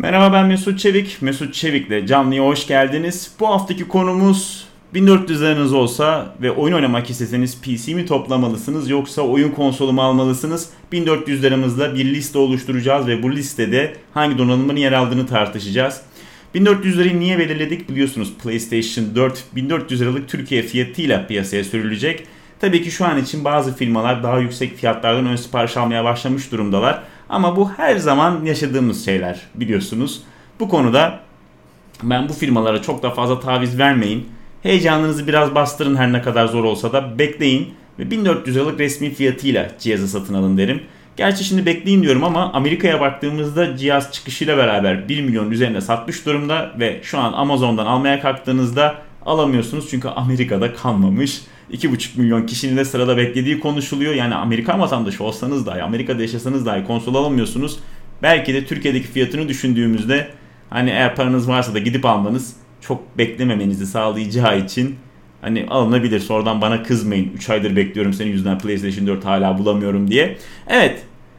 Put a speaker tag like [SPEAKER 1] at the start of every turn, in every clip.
[SPEAKER 1] Merhaba, ben Mesut Çevik. Mesut Çevik'le canlıya hoş geldiniz. Bu haftaki konumuz 1400 liranız olsa ve oyun oynamak isteseniz PC mi toplamalısınız yoksa oyun konsolu mu almalısınız? 1400 liramızla bir liste oluşturacağız ve bu listede hangi donanımların yer aldığını tartışacağız. 1400 lirayı niye belirledik biliyorsunuz, PlayStation 4 1400 liralık Türkiye fiyatıyla piyasaya sürülecek. Tabii ki şu an için bazı firmalar daha yüksek fiyatlardan ön sipariş almaya başlamış durumdalar. Ama bu her zaman yaşadığımız şeyler biliyorsunuz. Bu konuda ben bu firmalara çok da fazla taviz vermeyin. Heyecanınızı biraz bastırın, her ne kadar zor olsa da bekleyin. Ve 1400 liralık resmi fiyatıyla cihazı satın alın derim. Gerçi şimdi bekleyin diyorum ama Amerika'ya baktığımızda cihaz çıkışıyla beraber 1 milyon üzerinde satmış durumda. Ve şu an Amazon'dan almaya kalktığınızda alamıyorsunuz çünkü Amerika'da kalmamış. 2,5 milyon kişinin de sırada beklediği konuşuluyor. Yani Amerikan vatandaşı olsanız dahi, Amerika'da yaşasanız dahi konsol alamıyorsunuz. Belki de Türkiye'deki fiyatını düşündüğümüzde hani eğer paranız varsa da gidip almanız çok beklememenizi sağlayacağı için hani alınabilir. Sonradan bana kızmayın, 3 aydır bekliyorum senin yüzünden PlayStation 4 hala bulamıyorum diye. Evet,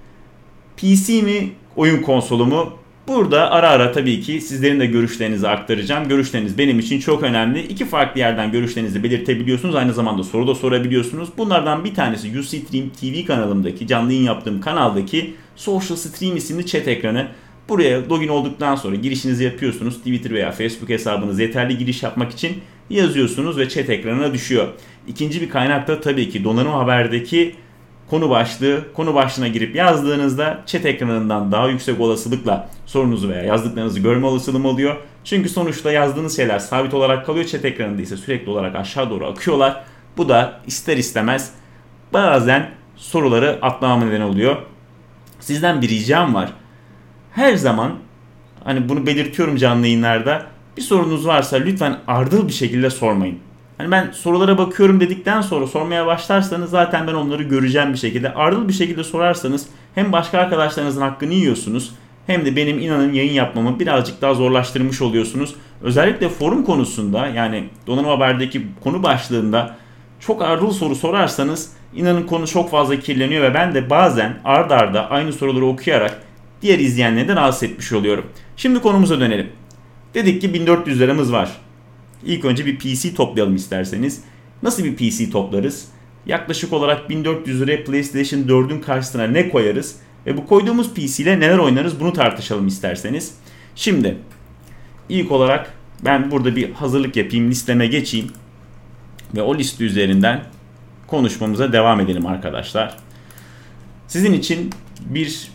[SPEAKER 1] PC mi oyun konsolu mu? Burada ara ara tabii ki sizlerin de görüşlerinizi aktaracağım. Görüşleriniz benim için çok önemli. İki farklı yerden görüşlerinizi belirtebiliyorsunuz. Aynı zamanda soru da sorabiliyorsunuz. Bunlardan bir tanesi Ustream TV kanalımdaki, canlı yayın yaptığım kanaldaki Social Stream isimli chat ekranı. Buraya login olduktan sonra girişinizi yapıyorsunuz. Twitter veya Facebook hesabınız yeterli giriş yapmak için yazıyorsunuz ve chat ekranına düşüyor. İkinci bir kaynak da tabii ki Donanım Haber'deki konu başlığı. Konu başlığına girip yazdığınızda chat ekranından daha yüksek olasılıkla sorunuzu veya yazdıklarınızı görme olasılığım oluyor. Çünkü sonuçta yazdığınız şeyler sabit olarak kalıyor. Chat ekranında ise sürekli olarak aşağı doğru akıyorlar. Bu da ister istemez bazen soruları atlamama neden oluyor. Sizden bir ricam var. Her zaman hani bunu belirtiyorum canlı yayınlarda. Bir sorunuz varsa lütfen ardıl bir şekilde sormayın. Hani ben sorulara bakıyorum dedikten sonra sormaya başlarsanız zaten ben onları göreceğim bir şekilde. Ardıl bir şekilde sorarsanız hem başka arkadaşlarınızın hakkını yiyorsunuz hem de benim inanın yayın yapmamı birazcık daha zorlaştırmış oluyorsunuz. Özellikle forum konusunda, yani Donanım Haber'deki konu başlığında çok ardıl soru sorarsanız inanın konu çok fazla kirleniyor ve ben de bazen ard arda aynı soruları okuyarak diğer izleyenleri de rahatsız etmiş oluyorum. Şimdi konumuza dönelim. Dedik ki 1400 liramız var. İlk önce bir PC toplayalım isterseniz. Nasıl bir PC toplarız? Yaklaşık olarak 1400 liraya PlayStation 4'ün karşısına ne koyarız? Ve bu koyduğumuz PC ile neler oynarız, bunu tartışalım isterseniz. Şimdi ilk olarak ben burada bir hazırlık yapayım, listeme geçeyim. Ve o liste üzerinden konuşmamıza devam edelim arkadaşlar. Sizin için bir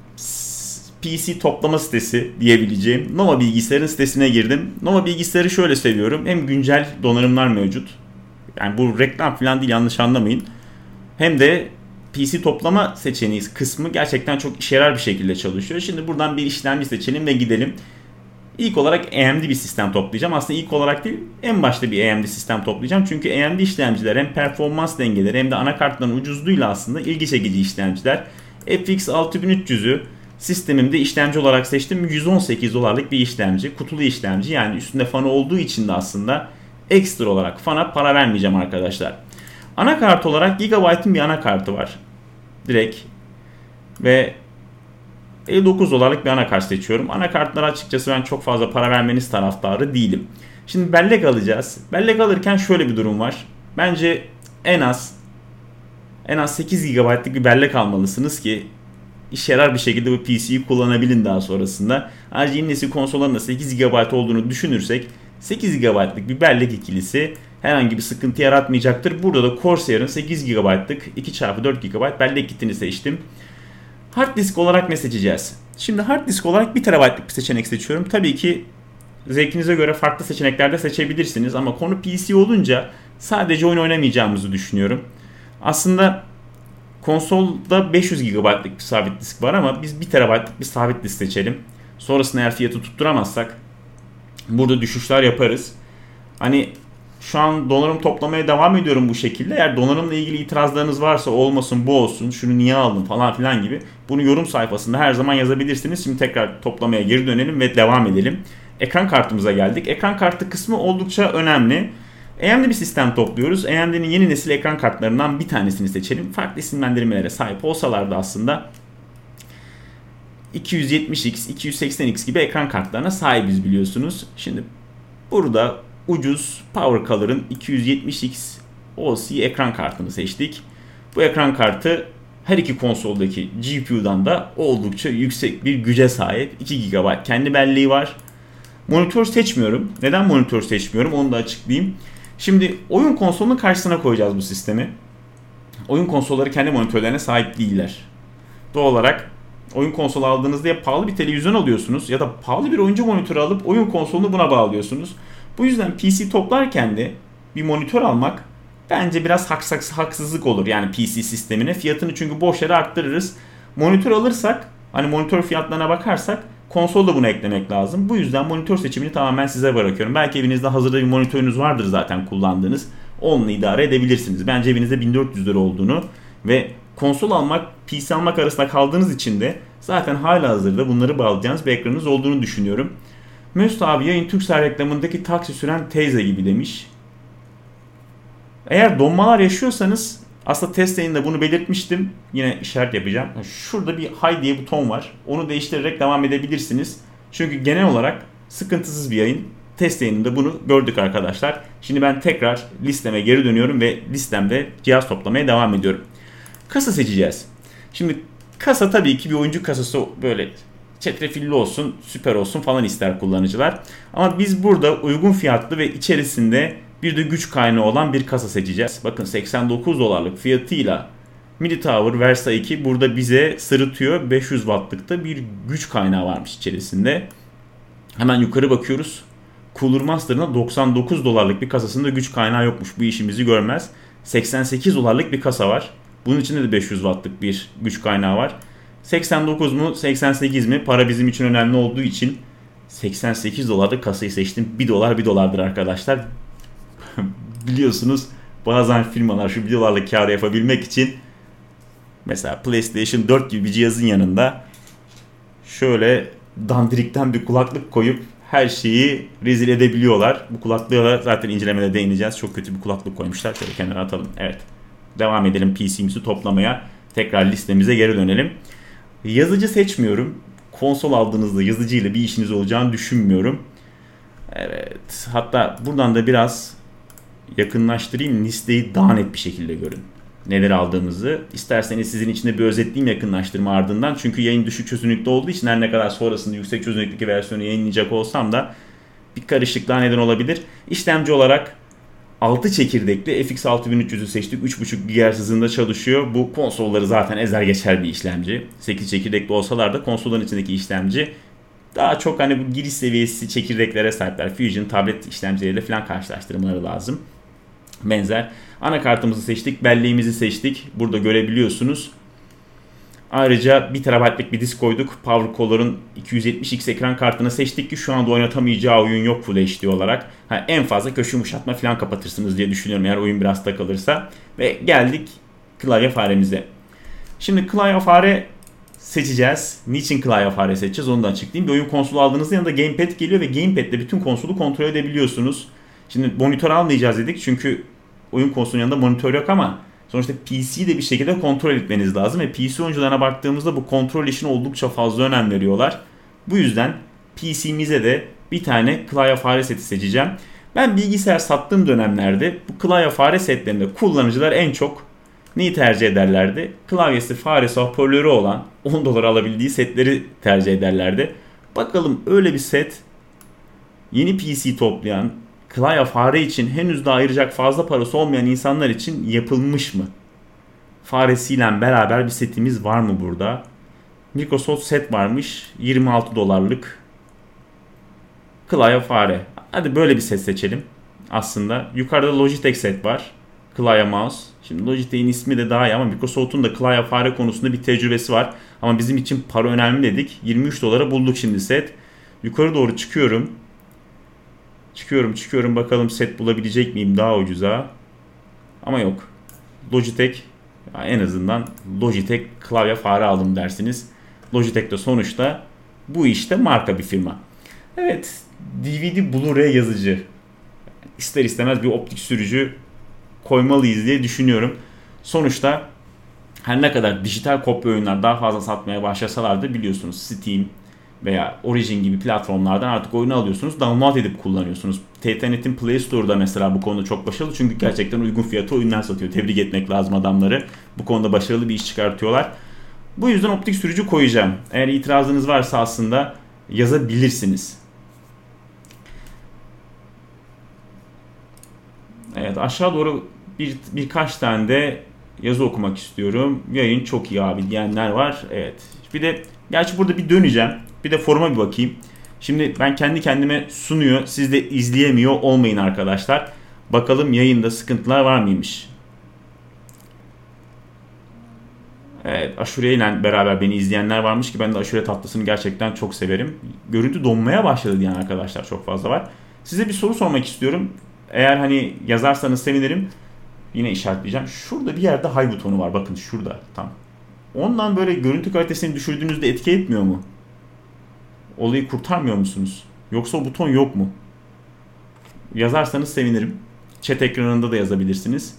[SPEAKER 1] PC toplama sitesi diyebileceğim Nova Bilgisayar'ın sitesine girdim. Nova Bilgisayar'ı şöyle seviyorum. Hem güncel donanımlar mevcut. Yani bu reklam falan değil, yanlış anlamayın. Hem de PC toplama seçeneği kısmı gerçekten çok işe yarar bir şekilde çalışıyor. Şimdi buradan bir işlemci seçelim ve gidelim. İlk olarak AMD bir sistem toplayacağım. Aslında ilk olarak değil, en başta bir AMD sistem toplayacağım. Çünkü AMD işlemciler hem performans dengeleri hem de anakartların ucuzluğuyla aslında ilgi çekici işlemciler. FX 6300'ü sistemimde işlemci olarak seçtim. 118 dolarlık bir işlemci. Kutulu işlemci, yani üstünde fanı olduğu için de aslında ekstra olarak fana para vermeyeceğim arkadaşlar. Anakart olarak Gigabyte'ın bir anakartı var. Direkt. Ve 59 dolarlık bir anakart seçiyorum. Anakartlara açıkçası ben çok fazla para vermeniz taraftarı değilim. Şimdi bellek alacağız. Bellek alırken şöyle bir durum var. Bence en az 8 GB'lık bir bellek almalısınız ki işe yarar bir şekilde bu PC'yi kullanabilin daha sonrasında. Ayrıca yeni nesil konsolların da 8 GB olduğunu düşünürsek 8 GB'lık bir bellek ikilisi herhangi bir sıkıntı yaratmayacaktır. Burada da Corsair'ın 8 GB'lık 2x4 GB bellek kitini seçtim. Hard disk olarak ne seçeceğiz? Şimdi hard disk olarak 1 TB'lık bir seçenek seçiyorum. Tabii ki zevkinize göre farklı seçenekler de seçebilirsiniz ama konu PC olunca sadece oyun oynamayacağımızı düşünüyorum. Aslında konsolda 500 GB'lık bir sabit disk var ama biz 1 TB'lık bir sabit disk seçelim. Sonrasında eğer fiyatı tutturamazsak burada düşüşler yaparız. Hani şu an donanım toplamaya devam ediyorum bu şekilde. Eğer donanımla ilgili itirazlarınız varsa olmasın bu olsun, şunu niye aldın falan filan gibi bunu yorum sayfasında her zaman yazabilirsiniz. Şimdi tekrar toplamaya geri dönelim ve devam edelim. Ekran kartımıza geldik. Ekran kartı kısmı oldukça önemli. AMD bir sistem topluyoruz. AMD'nin yeni nesil ekran kartlarından bir tanesini seçelim. Farklı isimlendirmelere sahip olsalar da aslında 270X, 280X gibi ekran kartlarına sahibiz biliyorsunuz. Şimdi burada ucuz PowerColor'ın 270X OC ekran kartını seçtik. Bu ekran kartı her iki konsoldaki GPU'dan da oldukça yüksek bir güce sahip. 2 GB kendi belleği var. Monitör seçmiyorum. Neden monitör seçmiyorum onu da açıklayayım. Şimdi oyun konsolunun karşısına koyacağız bu sistemi. Oyun konsolları kendi monitörlerine sahip değiller. Doğal olarak oyun konsolu aldığınızda ya pahalı bir televizyon alıyorsunuz ya da pahalı bir oyuncu monitörü alıp oyun konsolunu buna bağlıyorsunuz. Bu yüzden PC toplarken de bir monitör almak bence biraz haksızlık olur yani PC sistemine. Fiyatını çünkü boş yere arttırırız. Monitör alırsak, hani monitör fiyatlarına bakarsak konsolda bunu eklemek lazım. Bu yüzden monitör seçimini tamamen size bırakıyorum. Belki evinizde hazırda bir monitörünüz vardır zaten kullandığınız. Onunla idare edebilirsiniz. Bence evinizde 1400 lira olduğunu ve konsol almak, PC almak arasında kaldığınız için de zaten halihazırda bunları bağlayacağınız bir ekranınız olduğunu düşünüyorum. Mesut abi yayın Turkcell reklamındaki taksi süren teyze gibi demiş. Eğer donmalar yaşıyorsanız aslında test yayında bunu belirtmiştim. Yine işaret yapacağım. Şurada bir Hi diye buton var. Onu değiştirerek devam edebilirsiniz. Çünkü genel olarak sıkıntısız bir yayın. Test yayınında bunu gördük arkadaşlar. Şimdi ben tekrar listeme geri dönüyorum ve listemde cihaz toplamaya devam ediyorum. Kasa seçeceğiz. Şimdi kasa tabii ki bir oyuncu kasası böyle çetrefilli olsun, süper olsun falan ister kullanıcılar. Ama biz burada uygun fiyatlı ve içerisinde bir de güç kaynağı olan bir kasa seçeceğiz. Bakın 89 dolarlık fiyatıyla MIDI Tower Versa 2 burada bize sırıtıyor. 500 wattlıkta bir güç kaynağı varmış içerisinde. Hemen yukarı bakıyoruz. Cooler Master'ın 99 dolarlık bir kasasında güç kaynağı yokmuş. Bu işimizi görmez. 88 dolarlık bir kasa var. Bunun içinde de 500 wattlık bir güç kaynağı var. 89 mu 88 mi? Para bizim için önemli olduğu için 88 dolarlık kasayı seçtim. 1 dolar 1 dolardır arkadaşlar. Biliyorsunuz bazen firmalar şu 1 dolarlık kârı yapabilmek için mesela PlayStation 4 gibi bir cihazın yanında şöyle dandirikten bir kulaklık koyup her şeyi rezil edebiliyorlar. Bu kulaklığa zaten incelemede değineceğiz. Çok kötü bir kulaklık koymuşlar. Şöyle kenara atalım. Evet. Devam edelim PC'mizi toplamaya. Tekrar listemize geri dönelim. Yazıcı seçmiyorum. Konsol aldığınızda yazıcıyla bir işiniz olacağını düşünmüyorum. Evet. Hatta buradan da biraz yakınlaştırayım. Listeyi daha net bir şekilde görün. Neler aldığımızı. İsterseniz sizin için de bir özetleyeyim yakınlaştırma ardından. Çünkü yayın düşük çözünürlükte olduğu için her ne kadar sonrasında yüksek çözünürlüklü versiyonu yayınlayacak olsam da bir karışıklığa neden olabilir. İşlemci olarak 6 çekirdekli FX 6300'ü seçtik. 3.5 GHz hızında çalışıyor. Bu konsolları zaten ezer geçer bir işlemci. 8 çekirdekli olsalar da konsolların içindeki işlemci daha çok hani bu giriş seviyesi çekirdeklere sahipler. Fusion tablet işlemcileriyle falan karşılaştırmaları lazım. Benzer. Anakartımızı seçtik. Belleğimizi seçtik. Burada görebiliyorsunuz. Ayrıca 1 TB'lik bir disk koyduk. PowerColor'ın 270X ekran kartını seçtik ki şu anda oynatamayacağı oyun yok Full HD olarak. En fazla köşe yumuşatma falan kapatırsınız diye düşünüyorum eğer oyun biraz takılırsa. Ve geldik klavye faremize. Şimdi klavye fare seçeceğiz. Niçin klavye fare seçeceğiz onu da açıklayayım. Bir oyun konsolu aldığınızda yanında gamepad geliyor ve gamepad'le bütün konsolu kontrol edebiliyorsunuz. Şimdi monitör almayacağız dedik çünkü oyun konsolunun yanında monitör yok ama sonuçta PC'yi de bir şekilde kontrol etmeniz lazım ve PC oyuncularına baktığımızda bu kontrol işine oldukça fazla önem veriyorlar. Bu yüzden PC'mize de bir tane klavye fare seti seçeceğim. Ben bilgisayar sattığım dönemlerde bu klavye fare setlerinde kullanıcılar en çok neyi tercih ederlerdi? Klavyesi, faresi, hoparlörü olan 10 dolar alabildiği setleri tercih ederlerdi. Bakalım öyle bir set yeni PC toplayan, klavye fare için henüz de ayıracak fazla parası olmayan insanlar için yapılmış mı? Faresiyle beraber bir setimiz var mı burada? Microsoft set varmış. 26 dolarlık klavye fare. Hadi böyle bir set seçelim. Aslında yukarıda Logitech set var. Klavye mouse. Şimdi Logitech'in ismi de daha iyi ama Microsoft'un da klavye fare konusunda bir tecrübesi var. Ama bizim için para önemli dedik. 23 dolara bulduk şimdi set. Yukarı doğru çıkıyorum. Çıkıyorum bakalım set bulabilecek miyim daha ucuza. Ama yok. Logitech, en azından Logitech klavye fare aldım dersiniz. Logitech de sonuçta bu işte marka bir firma. Evet, DVD Blu-ray yazıcı. İster istemez bir optik sürücü koymalıyız diye düşünüyorum. Sonuçta Her ne kadar dijital kopya oyunlar daha fazla satmaya başlasalar da biliyorsunuz Steam veya Origin gibi platformlardan artık oyunu alıyorsunuz, download edip kullanıyorsunuz. TTNet'in Play Store'da mesela bu konuda çok başarılı çünkü gerçekten uygun fiyata oyunlar satıyor. Tebrik etmek lazım adamları. Bu konuda başarılı bir iş çıkartıyorlar. Bu yüzden optik sürücü koyacağım. Eğer itirazınız varsa aslında yazabilirsiniz. Evet, aşağı doğru birkaç tane de yazı okumak istiyorum. Yayın çok iyi abi diyenler var. Evet. Bir de gerçi burada bir döneceğim. Bir de foruma bir bakayım. Şimdi ben kendi kendime sunuyor. Siz de izleyemiyor olmayın arkadaşlar. Bakalım yayında sıkıntılar var mıymış? Evet, aşure ile beraber beni izleyenler varmış ki ben de aşure tatlısını gerçekten çok severim. Görüntü donmaya başladı diyen arkadaşlar çok fazla var. Size bir soru sormak istiyorum. Eğer hani yazarsanız sevinirim. Yine işaretleyeceğim. Şurada bir yerde high butonu var. Bakın şurada tam. Ondan böyle görüntü kalitesini düşürdüğünüzde etki etmiyor mu? Olayı kurtarmıyor musunuz? Yoksa o buton yok mu? Yazarsanız sevinirim. Chat ekranında da yazabilirsiniz.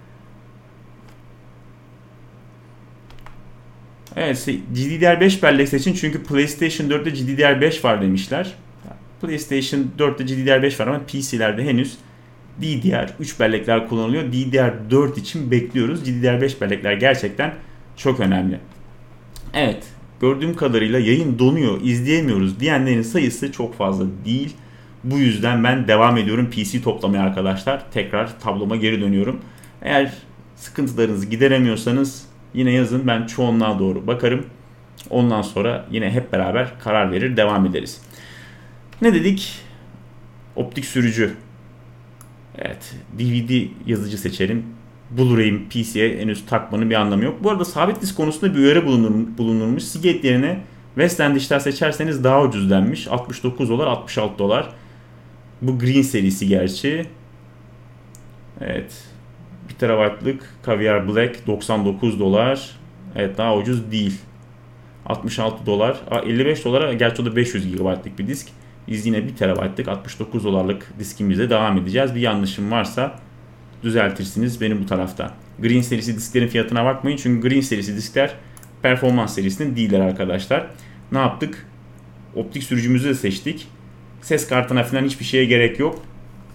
[SPEAKER 1] Evet, GDDR5 bellek seçin çünkü PlayStation 4'te GDDR5 var demişler. PlayStation 4'te GDDR5 var ama PC'lerde henüz DDR3 bellekler kullanılıyor. DDR4 için bekliyoruz. GDDR5 bellekler gerçekten çok önemli. Evet, gördüğüm kadarıyla yayın donuyor, izleyemiyoruz diyenlerin sayısı çok fazla değil. Bu yüzden ben devam ediyorum PC toplamaya arkadaşlar. Tekrar tabloma geri dönüyorum. Eğer sıkıntılarınızı gideremiyorsanız yine yazın, ben çoğunluğa doğru bakarım. Ondan sonra yine hep beraber karar verir, devam ederiz. Ne dedik? Optik sürücü. Evet, DVD yazıcı seçelim. Blu-ray'in PC'ye henüz takmanın bir anlamı yok. Bu arada sabit disk konusunda bir uyarı bulunurmuş. Seagate yerine Western Digital seçerseniz daha ucuz denmiş. $69, $66. Bu Green serisi gerçi. Evet. 1 TB'lık Caviar Black $99. Evet, daha ucuz değil. $66. $55. Gerçi o da 500 GB'lık bir disk. Biz yine 1 TB'lık $69'lık diskimizle devam edeceğiz. Bir yanlışım varsa düzeltirsiniz benim bu tarafta. Green serisi disklerin fiyatına bakmayın. Çünkü Green serisi diskler performans serisinin değiller arkadaşlar. Ne yaptık? Optik sürücümüzü de seçtik. Ses kartına falan hiçbir şeye gerek yok.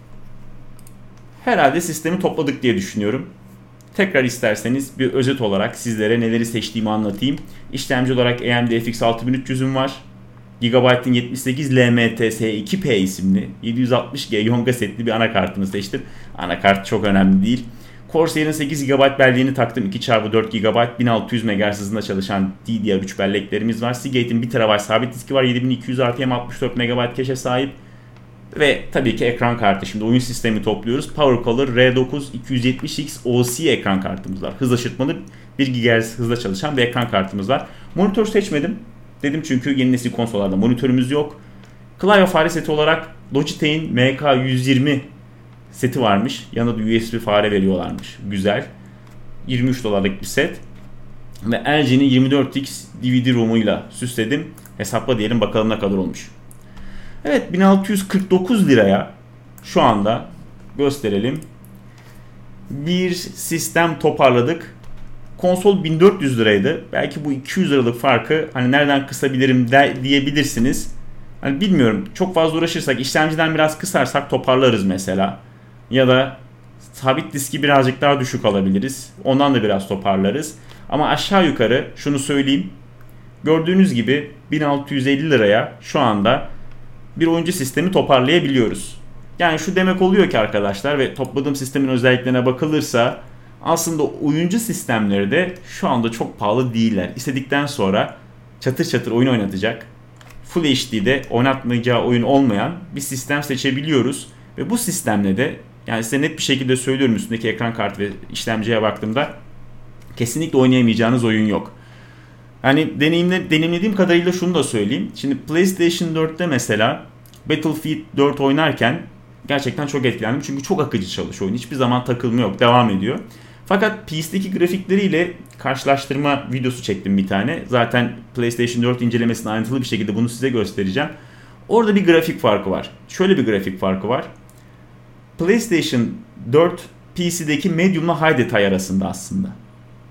[SPEAKER 1] Herhalde sistemi topladık diye düşünüyorum. Tekrar isterseniz bir özet olarak sizlere neleri seçtiğimi anlatayım. İşlemci olarak AMD FX 6300'üm var. Gigabyte'ın 78 LMTS2P isimli 760G Yonga setli bir anakartını seçtim. Anakart çok önemli değil. Corsair'in 8 GB belleğini taktım. 2x4 GB 1600 MHz hızında çalışan DDR3 belleklerimiz var. Seagate'in 1 TB sabit diski var. 7200 RPM 64 MB cache'e sahip. Ve tabii ki ekran kartı. Şimdi oyun sistemi topluyoruz. PowerColor R9 270X OC ekran kartımız var. Hız aşırtmalı 1 GHz hızla çalışan bir ekran kartımız var. Monitör seçmedim. Dedim çünkü yeni nesil konsollarda monitörümüz yok. Klavye fare seti olarak Logitech'in MK120 seti varmış. Yanında da USB fare veriyorlarmış. Güzel. $23'lık bir set. Ve LG'nin 24X DVD ROM'uyla süsledim. Hesapla diyelim bakalım ne kadar olmuş. Evet, 1649 liraya şu anda gösterelim. Bir sistem toparladık. Konsol 1400 liraydı. Belki bu 200 liralık farkı hani nereden kısabilirim diyebilirsiniz. Hani bilmiyorum. Çok fazla uğraşırsak, işlemciden biraz kısarsak toparlarız mesela. Ya da sabit diski birazcık daha düşük alabiliriz. Ondan da biraz toparlarız. Ama aşağı yukarı şunu söyleyeyim. Gördüğünüz gibi 1650 liraya şu anda bir oyuncu sistemi toparlayabiliyoruz. Yani şu demek oluyor ki arkadaşlar ve topladığım sistemin özelliklerine bakılırsa aslında oyuncu sistemleri de şu anda çok pahalı değiller. İstedikten sonra çatır çatır oyun oynatacak, Full HD'de oynatmayacağı oyun olmayan bir sistem seçebiliyoruz. Ve bu sistemle de yani size net bir şekilde söylüyorum, üstündeki ekran kartı ve işlemciye baktığımda kesinlikle oynayamayacağınız oyun yok. Hani deneyimlediğim kadarıyla şunu da söyleyeyim. Şimdi PlayStation 4'te mesela Battlefield 4 oynarken gerçekten çok etkilendim. Çünkü çok akıcı çalışıyor oyun. Hiçbir zaman takılma yok. Devam ediyor. Fakat PC'deki grafikleriyle karşılaştırma videosu çektim bir tane. Zaten PlayStation 4 incelemesinde ayrıntılı bir şekilde bunu size göstereceğim. Orada bir grafik farkı var. Şöyle bir grafik farkı var. PlayStation 4 PC'deki medium ile high detay arasında aslında.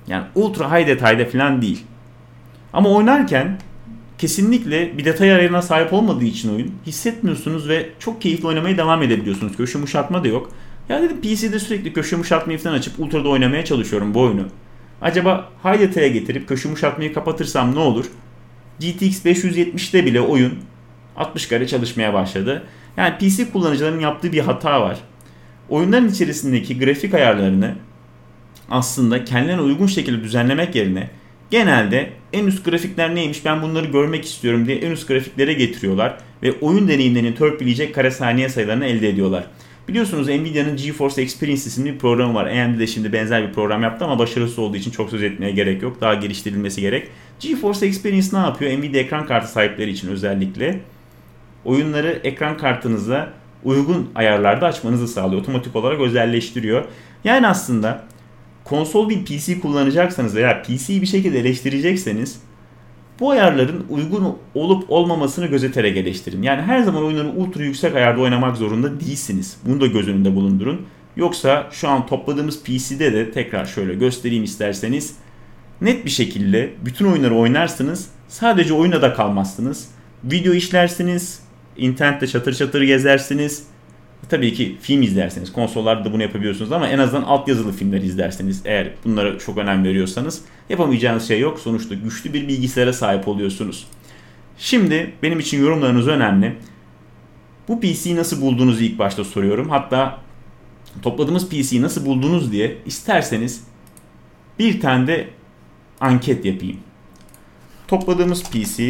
[SPEAKER 1] Yani ultra high detayda falan değil. Ama oynarken kesinlikle bir detay ayarına sahip olmadığı için oyun hissetmiyorsunuz ve çok keyifli oynamaya devam edebiliyorsunuz. Köşe yumuşatma da yok. Ya dedim PC'de sürekli köşe yumuşatmayı falan açıp ultra'da oynamaya çalışıyorum bu oyunu. Acaba high detay'a getirip köşe yumuşatmayı kapatırsam ne olur? GTX 570'te bile oyun 60 kare çalışmaya başladı. Yani PC kullanıcıların yaptığı bir hata var. Oyunların içerisindeki grafik ayarlarını aslında kendilerine uygun şekilde düzenlemek yerine genelde en üst grafikler neymiş ben bunları görmek istiyorum diye en üst grafiklere getiriyorlar ve oyun deneyimlerini törpüleyecek kare saniye sayılarını elde ediyorlar. Biliyorsunuz Nvidia'nın GeForce Experience isimli bir programı var. AMD de şimdi benzer bir program yaptı ama başarısız olduğu için çok söz etmeye gerek yok. Daha geliştirilmesi gerek. GeForce Experience ne yapıyor? Nvidia ekran kartı sahipleri için özellikle oyunları ekran kartınıza uygun ayarlarda açmanızı sağlıyor. Otomatik olarak özelleştiriyor. Yani aslında konsol bir PC kullanacaksanız veya PC'yi bir şekilde eleştirecekseniz bu ayarların uygun olup olmamasını gözeterek eleştirin. Yani her zaman oyunları ultra yüksek ayarda oynamak zorunda değilsiniz. Bunu da göz önünde bulundurun. Yoksa şu an topladığımız PC'de de tekrar şöyle göstereyim isterseniz net bir şekilde bütün oyunları oynarsınız. Sadece oyuna da kalmazsınız. Video işlersiniz. İnternette çatır çatır gezersiniz. Tabii ki film izlerseniz, konsollarda da bunu yapabiliyorsunuz ama en azından altyazılı filmler izlerseniz eğer bunlara çok önem veriyorsanız yapamayacağınız şey yok. Sonuçta güçlü bir bilgisayara sahip oluyorsunuz. Şimdi benim için yorumlarınız önemli. Bu PC'yi nasıl bulduğunuzu ilk başta soruyorum. Hatta topladığımız PC'yi nasıl buldunuz diye isterseniz bir tane de anket yapayım. Topladığımız PC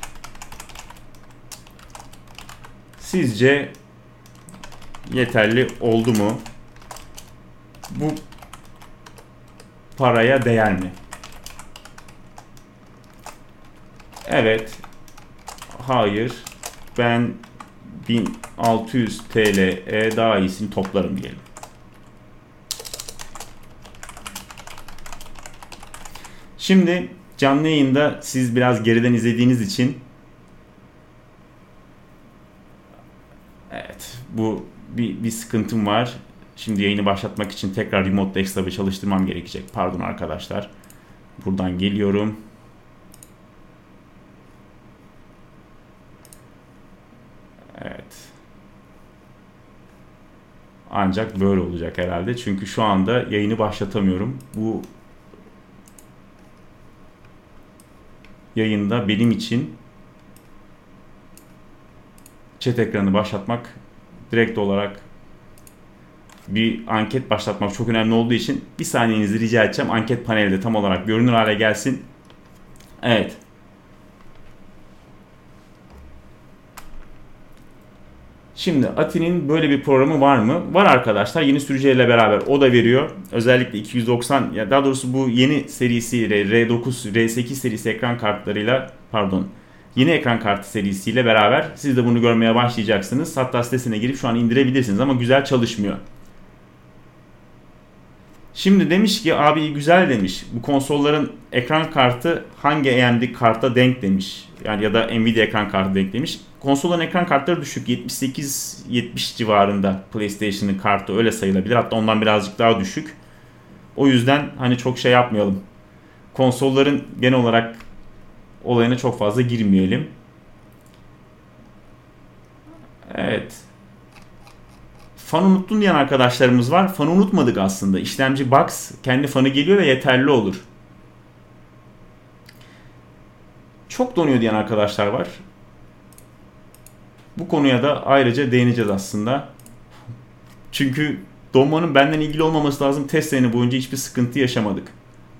[SPEAKER 1] sizce yeterli oldu mu? Bu paraya değer mi? Evet. Hayır. Ben 1600 TL'ye daha iyisini toplarım diyelim. Şimdi canlı yayında siz biraz geriden izlediğiniz için evet bu bir sıkıntım var. Şimdi yayını başlatmak için tekrar remote desktop'ı çalıştırmam gerekecek. Pardon arkadaşlar. Buradan geliyorum. Evet. Ancak böyle olacak herhalde. Çünkü şu anda yayını başlatamıyorum. Bu yayında benim için chat ekranı başlatmak direkt olarak bir anket başlatmak çok önemli olduğu için bir saniyenizi rica edeceğim. Anket paneli de tam olarak görünür hale gelsin. Evet. Şimdi Ati'nin böyle bir programı var mı? Var arkadaşlar. Yeni sürücüyle beraber o da veriyor. Özellikle 290 ya daha doğrusu bu yeni serisiyle R9, R8 serisi ekran kartlarıyla yeni ekran kartı serisiyle beraber siz de bunu görmeye başlayacaksınız. Hatta sitesine girip şu an indirebilirsiniz ama güzel çalışmıyor. Şimdi demiş ki abi güzel demiş. Bu konsolların ekran kartı hangi AMD karta denk demiş. Yani ya da Nvidia ekran kartı denk demiş. Konsolların ekran kartları düşük. 78-70 civarında PlayStation'ın kartı öyle sayılabilir. Hatta ondan birazcık daha düşük. O yüzden hani çok şey yapmayalım. Konsolların genel olarak olayına çok fazla girmeyelim. Evet. Fan unuttun diyen arkadaşlarımız var. Fanı unutmadık aslında. İşlemci box kendi fanı geliyor ve yeterli olur. Çok donuyor diyen arkadaşlar var. Bu konuya da ayrıca değineceğiz aslında. Çünkü donmanın benden ilgili olmaması lazım. Test sene boyunca hiçbir sıkıntı yaşamadık.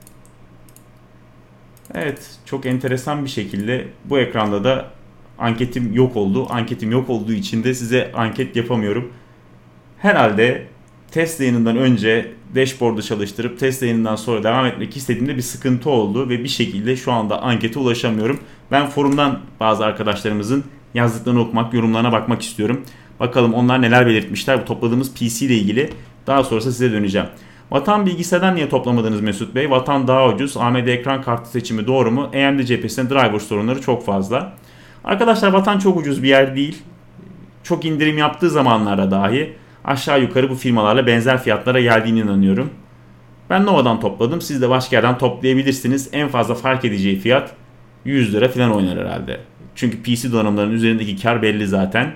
[SPEAKER 1] Evet, çok enteresan bir şekilde bu ekranda da anketim yok oldu. Anketim yok olduğu için de size anket yapamıyorum. Herhalde test yayınından önce dashboard'u çalıştırıp test yayınından sonra devam etmek istediğimde bir sıkıntı oldu ve bir şekilde şu anda ankete ulaşamıyorum. Ben forumdan bazı arkadaşlarımızın yazdıklarını okumak, yorumlarına bakmak istiyorum. Bakalım onlar neler belirtmişler bu topladığımız PC ile ilgili. Daha sonrası size döneceğim. Vatan bilgisayardan niye toplamadınız Mesut Bey? Vatan daha ucuz. AMD ekran kartı seçimi doğru mu? AMD cephesinde driver sorunları çok fazla. Arkadaşlar Vatan çok ucuz bir yer değil. Çok indirim yaptığı zamanlarda dahi aşağı yukarı bu firmalarla benzer fiyatlara geldiğine inanıyorum. Ben Nova'dan topladım. Siz de başka yerden toplayabilirsiniz. En fazla fark edeceği fiyat 100 lira falan oynar herhalde. Çünkü PC donanımlarının üzerindeki kar belli zaten.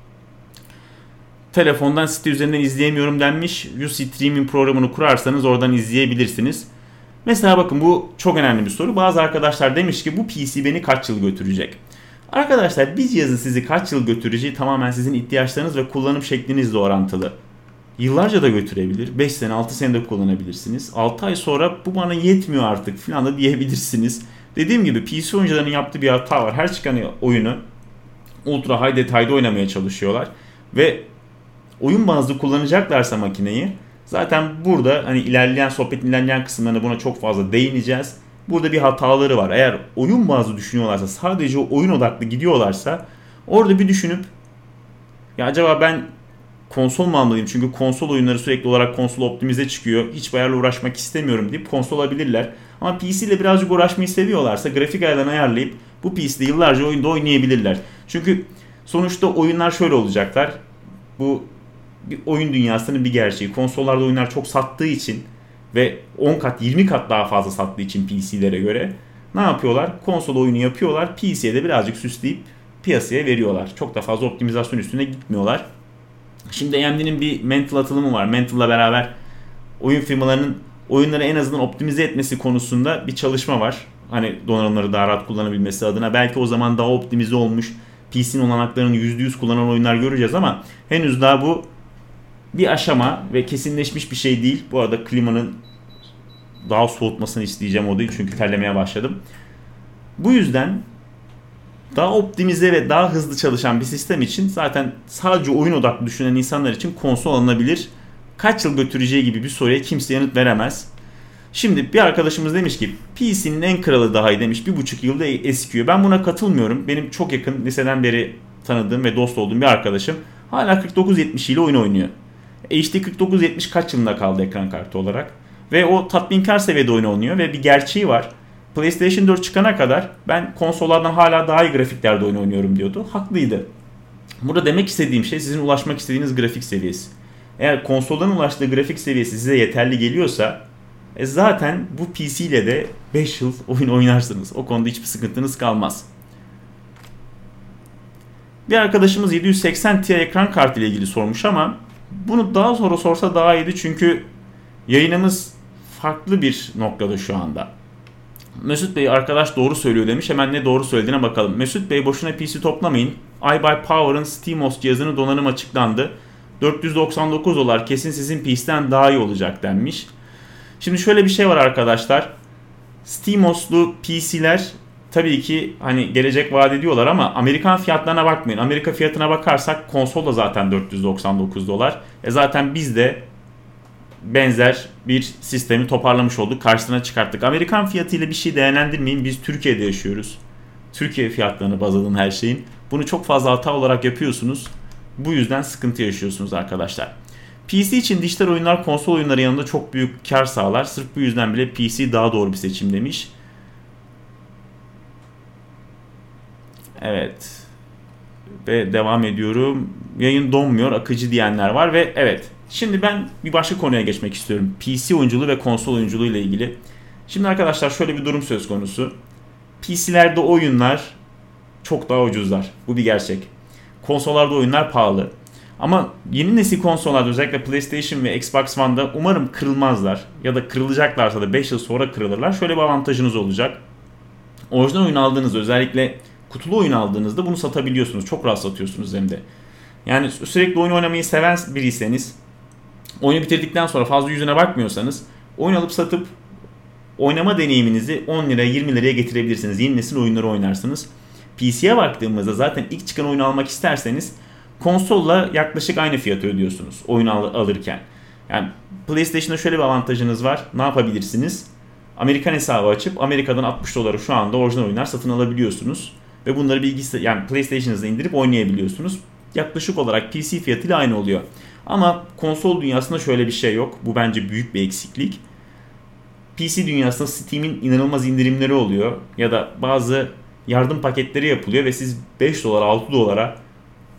[SPEAKER 1] Telefondan site üzerinden izleyemiyorum denmiş. Streaming programını kurarsanız oradan izleyebilirsiniz. Mesela bakın, bu çok önemli bir soru. Bazı arkadaşlar demiş ki bu PC beni kaç yıl götürecek? Arkadaşlar, bir cihazın sizi kaç yıl götüreceği tamamen sizin ihtiyaçlarınız ve kullanım şeklinizle orantılı. Yıllarca da götürebilir. 5 sene 6 sene de kullanabilirsiniz. 6 ay sonra bu bana yetmiyor artık falan da diyebilirsiniz. Dediğim gibi PC oyuncularının yaptığı bir hata var. Her çıkan oyunu ultra high detayda oynamaya çalışıyorlar. Ve oyun bazlı kullanacaklarsa makineyi, zaten burada hani sohbetin ilerleyen kısımlarında buna çok fazla değineceğiz. Burada bir hataları var. Eğer oyun bazlı düşünüyorlarsa, sadece oyun odaklı gidiyorlarsa, orada bir düşünüp ya acaba ben konsol mu almalıyım? Çünkü konsol oyunları sürekli olarak konsol optimize çıkıyor. Hiç ayarla uğraşmak istemiyorum deyip konsol alabilirler. Ama PC ile birazcık uğraşmayı seviyorlarsa grafik ayarlarını ayarlayıp bu PC'de yıllarca oyunda oynayabilirler. Çünkü sonuçta oyunlar şöyle olacaklar. Bu bir oyun dünyasının bir gerçeği. Konsollarda oyunlar çok sattığı için ve 10 kat 20 kat daha fazla sattığı için PC'lere göre ne yapıyorlar? Konsol oyunu yapıyorlar. PC'ye de birazcık süsleyip piyasaya veriyorlar. Çok da fazla optimizasyon üstüne gitmiyorlar. Şimdi AMD'nin bir Mantle atılımı var. Mantle'la beraber oyun firmalarının oyunları en azından optimize etmesi konusunda bir çalışma var. Hani donanımları daha rahat kullanabilmesi adına. Belki o zaman daha optimize olmuş, PC'nin olanaklarını %100 kullanan oyunlar göreceğiz ama henüz daha bu bir aşama ve kesinleşmiş bir şey değil. Bu arada klimanın daha soğutmasını isteyeceğim odayı, çünkü terlemeye başladım. Bu yüzden daha optimize ve daha hızlı çalışan bir sistem için zaten sadece oyun odaklı düşünen insanlar için konsol alınabilir. Kaç yıl götüreceği gibi bir soruya kimse yanıt veremez. Şimdi bir arkadaşımız demiş ki PC'nin en kralı daha iyi demiş. 1,5 yılda eskiyor. Ben buna katılmıyorum. Benim çok yakın, liseden beri tanıdığım ve dost olduğum bir arkadaşım hala 4970 ile oyun oynuyor. HD 4970 kaç yılında kaldı ekran kartı olarak. Ve o tatminkar seviyede oyun oynuyor ve bir gerçeği var. PlayStation 4 çıkana kadar ben konsollardan hala daha iyi grafiklerde oyun oynuyorum diyordu. Haklıydı. Burada demek istediğim şey sizin ulaşmak istediğiniz grafik seviyesi. Eğer konsolların ulaştığı grafik seviyesi size yeterli geliyorsa zaten bu PC ile de 5 yıl oyun oynarsınız. O konuda hiçbir sıkıntınız kalmaz. Bir arkadaşımız 780 Ti ekran kartı ile ilgili sormuş ama bunu daha sonra sorsa daha iyiydi, çünkü yayınımız farklı bir noktada şu anda. Mesut Bey arkadaş doğru söylüyor demiş. Hemen ne doğru söylediğine bakalım. Mesut Bey boşuna PC toplamayın. iBuyPower'ın SteamOS cihazının donanım açıklandı. $499 kesin sizin PC'den daha iyi olacak denmiş. Şimdi şöyle bir şey var arkadaşlar. SteamOS'lu PC'ler tabii ki hani gelecek vaat ediyorlar ama Amerikan fiyatlarına bakmayın. Amerika fiyatına bakarsak konsol da zaten $499. Zaten biz de benzer bir sistemi toparlamış olduk. Karşısına çıkarttık. Amerikan fiyatıyla bir şey değerlendirmeyin. Biz Türkiye'de yaşıyoruz. Türkiye fiyatlarını baz alın her şeyin. Bunu çok fazla hata olarak yapıyorsunuz. Bu yüzden sıkıntı yaşıyorsunuz arkadaşlar. PC için dijital oyunlar konsol oyunları yanında çok büyük kar sağlar. Sırf bu yüzden bile PC daha doğru bir seçim demiş. Evet. Ve devam ediyorum. Yayın donmuyor, akıcı diyenler var ve evet. Şimdi ben bir başka konuya geçmek istiyorum. PC oyunculuğu ve konsol oyunculuğu ile ilgili. Şimdi arkadaşlar şöyle bir durum söz konusu. PC'lerde oyunlar çok daha ucuzlar. Bu bir gerçek. Konsollarda oyunlar pahalı. Ama yeni nesil konsollarda, özellikle PlayStation ve Xbox One'da umarım kırılmazlar. Ya da kırılacaklarsa da 5 yıl sonra kırılırlar. Şöyle bir avantajınız olacak. Orijinal oyun aldığınızda, özellikle kutulu oyun aldığınızda bunu satabiliyorsunuz. Çok rahat satıyorsunuz hem de. Yani sürekli oyun oynamayı seven biriyseniz, oyunu bitirdikten sonra fazla yüzüne bakmıyorsanız, oyun alıp satıp oynama deneyiminizi 10 liraya 20 liraya getirebilirsiniz. Yeni nesil oyunları oynarsınız. PC'ye baktığımızda zaten ilk çıkan oyunu almak isterseniz konsolla yaklaşık aynı fiyatı ödüyorsunuz oyunu alırken. Yani PlayStation'da şöyle bir avantajınız var. Ne yapabilirsiniz? Amerikan hesabı açıp Amerika'dan $60 şu anda orijinal oyunlar satın alabiliyorsunuz. Ve bunları yani PlayStation'ınızda indirip oynayabiliyorsunuz. Yaklaşık olarak PC fiyatıyla aynı oluyor. Ama konsol dünyasında şöyle bir şey yok. Bu bence büyük bir eksiklik. PC dünyasında Steam'in inanılmaz indirimleri oluyor. Ya da bazı yardım paketleri yapılıyor ve siz $5, $6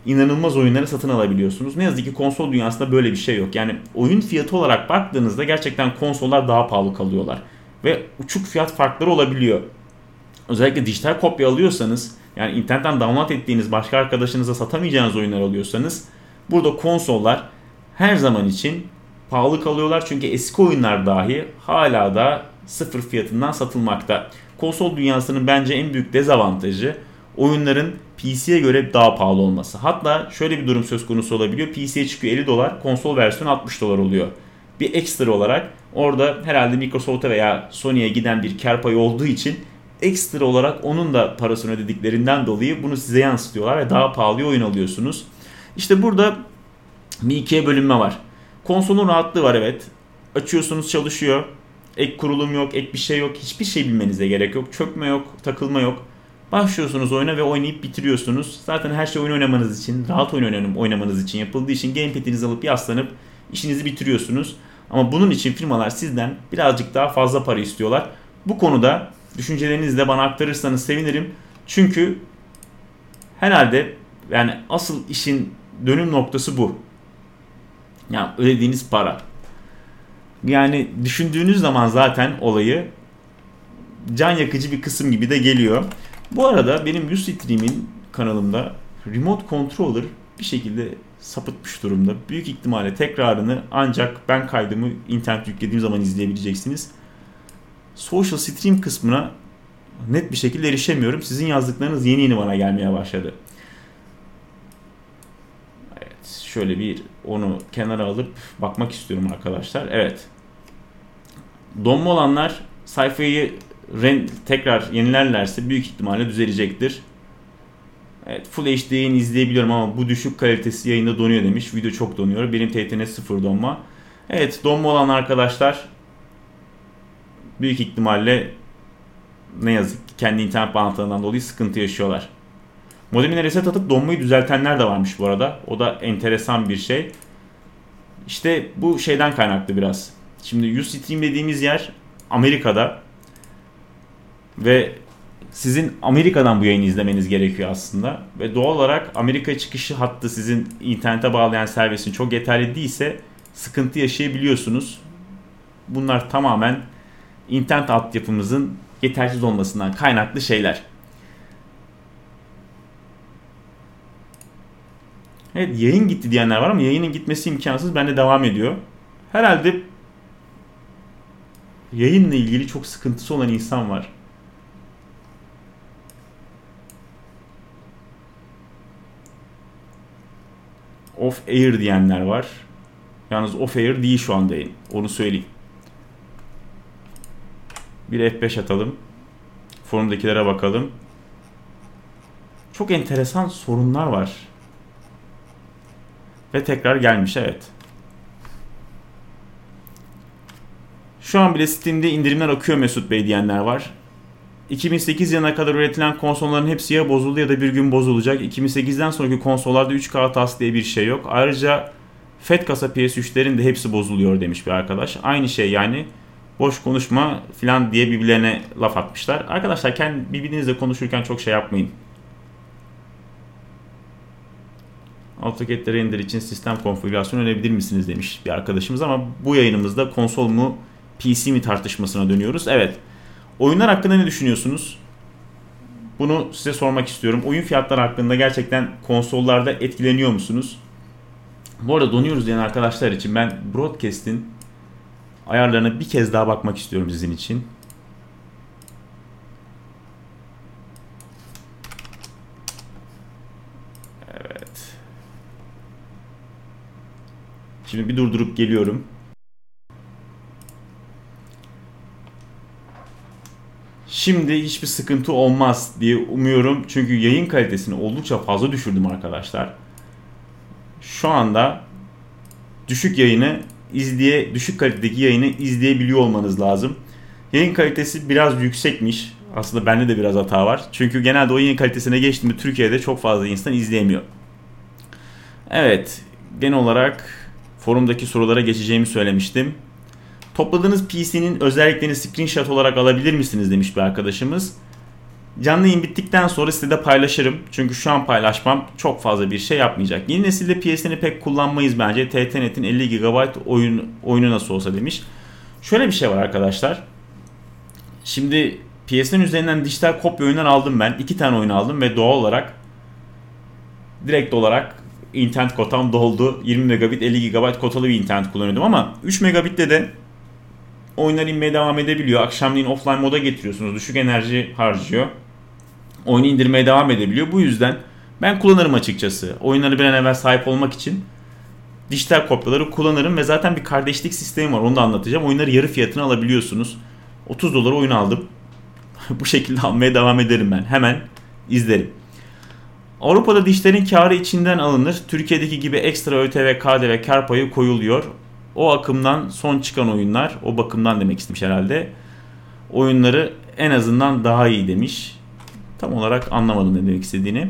[SPEAKER 1] inanılmaz oyunları satın alabiliyorsunuz. Ne yazık ki konsol dünyasında böyle bir şey yok. Yani oyun fiyatı olarak baktığınızda gerçekten konsollar daha pahalı kalıyorlar. Ve uçuk fiyat farkları olabiliyor. Özellikle dijital kopya alıyorsanız, yani internetten download ettiğiniz başka arkadaşınıza satamayacağınız oyunlar alıyorsanız, burada konsollar her zaman için pahalı kalıyorlar. Çünkü eski oyunlar dahi hala da sıfır fiyatından satılmakta. Konsol dünyasının bence en büyük dezavantajı oyunların PC'ye göre daha pahalı olması. Hatta şöyle bir durum söz konusu olabiliyor. PC'ye çıkıyor 50 dolar, konsol versiyonu 60 dolar oluyor. Bir ekstra olarak orada herhalde Microsoft'a veya Sony'ye giden bir kar payı olduğu için ekstra olarak onun da parasını ödediklerinden dolayı bunu size yansıtıyorlar ve daha pahalı oyun alıyorsunuz. İşte burada bir ikiye bölünme var. Konsolun rahatlığı var, evet. Açıyorsunuz, çalışıyor. Ek kurulum yok, ek bir şey yok. Hiçbir şey bilmenize gerek yok. Çökme yok, takılma yok. Başlıyorsunuz oyuna ve oynayıp bitiriyorsunuz. Zaten her şey oyun oynamanız için, rahat oyun oynamanız için yapıldığı için gamepad'inizi alıp yaslanıp işinizi bitiriyorsunuz. Ama bunun için firmalar sizden birazcık daha fazla para istiyorlar. Bu konuda düşüncelerinizi de bana aktarırsanız sevinirim. Çünkü herhalde yani asıl işin dönüm noktası bu. Yani ödediğiniz para. Yani düşündüğünüz zaman zaten olayı can yakıcı bir kısım gibi de geliyor. Bu arada benim Ustream'in kanalımda Remote Controller bir şekilde sapıtmış durumda. Büyük ihtimalle tekrarını ancak ben kaydımı internet yüklediğim zaman izleyebileceksiniz. Social Stream kısmına net bir şekilde erişemiyorum. Sizin yazdıklarınız yeni yeni bana gelmeye başladı. Evet, şöyle bir onu kenara alıp bakmak istiyorum arkadaşlar. Evet. Donma olanlar sayfayı tekrar yenilerlerse büyük ihtimalle düzelecektir. Evet, Full HD yayını izleyebiliyorum ama bu düşük kalitesi yayında donuyor demiş. Video çok donuyor. Benim TTN 0 donma. Evet, donma olan arkadaşlar büyük ihtimalle ne yazık ki kendi internet bağlantılarından dolayı sıkıntı yaşıyorlar. Modemine reset atıp donmayı düzeltenler de varmış bu arada. O da enteresan bir şey. İşte bu şeyden kaynaklı biraz. Şimdi Ustream dediğimiz yer Amerika'da. Ve sizin Amerika'dan bu yayını izlemeniz gerekiyor aslında. Ve doğal olarak Amerika çıkışı hattı sizin internete bağlayan servisin çok yeterli değilse sıkıntı yaşayabiliyorsunuz. Bunlar tamamen internet altyapımızın yetersiz olmasından kaynaklı şeyler. Evet, yayın gitti diyenler var ama yayının gitmesi imkansız. Bende devam ediyor. Herhalde yayınla ilgili çok sıkıntısı olan insan var. Off air diyenler var. Yalnız off air değil şu anda yayın. Onu söyleyeyim. Bir F5 atalım. Forumdakilere bakalım. Çok enteresan sorunlar var. Ve tekrar gelmiş, evet. Şu an bile Steam'de indirimler akıyor Mesut Bey diyenler var. 2008 yılına kadar üretilen konsolların hepsi ya bozuldu ya da bir gün bozulacak. 2008'den sonraki konsollarda 3K hatası diye bir şey yok. Ayrıca FAT kasa PS3'lerin de hepsi bozuluyor demiş bir arkadaş. Aynı şey yani, boş konuşma filan diye birbirlerine laf atmışlar. Arkadaşlar birbirinizle konuşurken çok şey yapmayın. AutoCAD render için sistem konfigürasyonu önerebilir misiniz demiş bir arkadaşımız, ama bu yayınımızda konsol mu PC mi tartışmasına dönüyoruz. Evet. Oyunlar hakkında ne düşünüyorsunuz? Bunu size sormak istiyorum. Oyun fiyatları hakkında gerçekten konsollarda etkileniyor musunuz? Bu arada donuyoruz diyen arkadaşlar için ben Broadcast'in ayarlarına bir kez daha bakmak istiyorum sizin için. Evet. Şimdi bir durdurup geliyorum. Şimdi hiçbir sıkıntı olmaz diye umuyorum. Çünkü yayın kalitesini oldukça fazla düşürdüm arkadaşlar. Şu anda düşük kalitedeki yayını izleyebiliyor olmanız lazım. Yayın kalitesi biraz yüksekmiş. Aslında bende de biraz hata var. Çünkü genelde o yayın kalitesine geçtiğimde Türkiye'de çok fazla insan izleyemiyor. Evet, genel olarak forumdaki sorulara geçeceğimi söylemiştim. Topladığınız PC'nin özelliklerini screenshot olarak alabilir misiniz demiş bir arkadaşımız. Canlı yayın bittikten sonra sitede paylaşırım. Çünkü şu an paylaşmam çok fazla bir şey yapmayacak. Yeni nesilde PSN'i pek kullanmayız bence. TT.net'in 50 GB oyunu nasıl olsa demiş. Şöyle bir şey var arkadaşlar. Şimdi PSN üzerinden dijital kopya oyunlar aldım ben. 2 tane oyun aldım ve doğal olarak direkt olarak internet kotam doldu. 20 megabit 50 GB kotalı bir internet kullanıyordum ama 3 megabitte de oyunlar inmeye devam edebiliyor. Akşamleyin offline moda getiriyorsunuz. Düşük enerji harcıyor. Oyunu indirmeye devam edebiliyor. Bu yüzden ben kullanırım açıkçası. Oyunları bir an evvel sahip olmak için dijital kopyaları kullanırım ve zaten bir kardeşlik sistemi var. Onu da anlatacağım. Oyunları yarı fiyatına alabiliyorsunuz. 30 dolara oyun aldım. Bu şekilde almaya devam ederim ben. Hemen izlerim. Avrupa'da dijitalin karı içinden alınır. Türkiye'deki gibi ekstra ÖTV, KDV kar payı koyuluyor. O akımdan son çıkan oyunlar, o bakımdan demek istemiş herhalde. Oyunları en azından daha iyi demiş. Tam olarak anlamadım ne demek istediğini.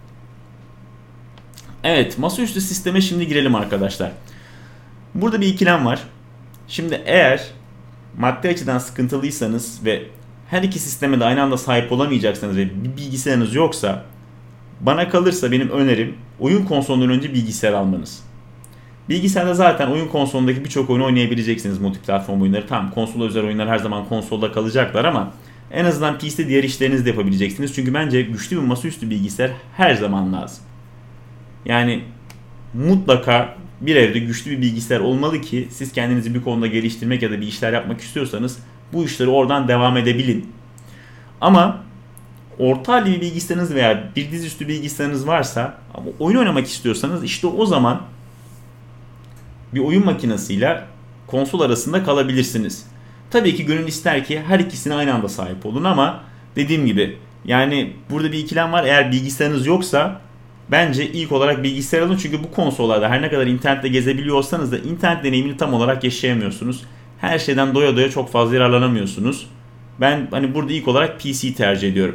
[SPEAKER 1] Evet, masaüstü sisteme şimdi girelim arkadaşlar. Burada bir ikilem var. Şimdi eğer maddi açıdan sıkıntılıysanız ve her iki sisteme de aynı anda sahip olamayacaksanız ve bir bilgisayarınız yoksa, bana kalırsa benim önerim oyun konsolundan önce bilgisayar almanız. Bilgisayarda zaten oyun konsolundaki birçok oyunu oynayabileceksiniz, multiplatform oyunları. Tamam, konsola özel oyunlar her zaman konsolda kalacaklar ama en azından PC'de diğer işlerinizi de yapabileceksiniz. Çünkü bence güçlü bir masaüstü bilgisayar her zaman lazım. Yani mutlaka bir evde güçlü bir bilgisayar olmalı ki siz kendinizi bir konuda geliştirmek ya da bir işler yapmak istiyorsanız bu işleri oradan devam edebilin. Ama orta halli bir bilgisayarınız veya bir dizüstü bilgisayarınız varsa ama oyun oynamak istiyorsanız işte o zaman bir oyun makinesiyle konsol arasında kalabilirsiniz. Tabii ki gönül ister ki her ikisine aynı anda sahip olun ama dediğim gibi yani burada bir ikilem var. Eğer bilgisayarınız yoksa bence ilk olarak bilgisayar alın. Çünkü bu konsollarda her ne kadar internette gezebiliyor olsanız da internet deneyimini tam olarak yaşayamıyorsunuz. Her şeyden doya doya çok fazla yararlanamıyorsunuz. Ben hani burada ilk olarak PC tercih ediyorum.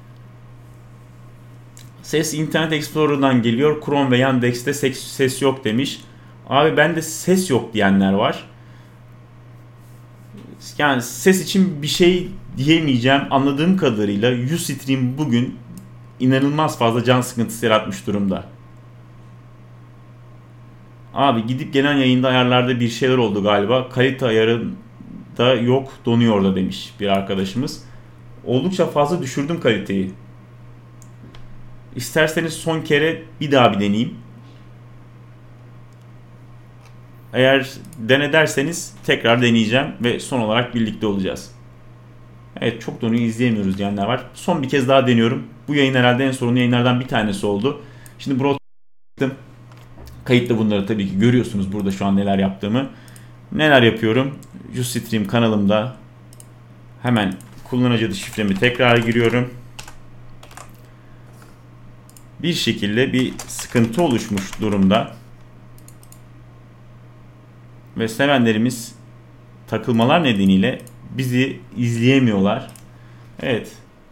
[SPEAKER 1] Ses Internet Explorer'dan geliyor. Chrome ve Yandex'te ses yok demiş. Abi bende ses yok diyenler var. Yani ses için bir şey diyemeyeceğim. Anladığım kadarıyla Ustream bugün inanılmaz fazla can sıkıntısı yaratmış durumda. Abi gidip gelen yayında ayarlarda bir şeyler oldu galiba. Kalite ayarında yok, donuyor da demiş bir arkadaşımız. Oldukça fazla düşürdüm kaliteyi. İsterseniz son kere bir daha bir deneyeyim. Eğer derseniz tekrar deneyeceğim ve son olarak birlikte olacağız. Evet, çok donuyor, izleyemiyoruz diyenler var. Son bir kez daha deniyorum. Bu yayın herhalde en sorunlu yayınlardan bir tanesi oldu. Şimdi broadcast'ım. Kayıtlı bunları tabii ki görüyorsunuz burada şu an neler yaptığımı. Neler yapıyorum? Ustream kanalımda hemen kullanıcı adı şifremi tekrar giriyorum. Bir şekilde bir sıkıntı oluşmuş durumda. Ve sevenlerimiz takılmalar nedeniyle bizi izleyemiyorlar. Evet.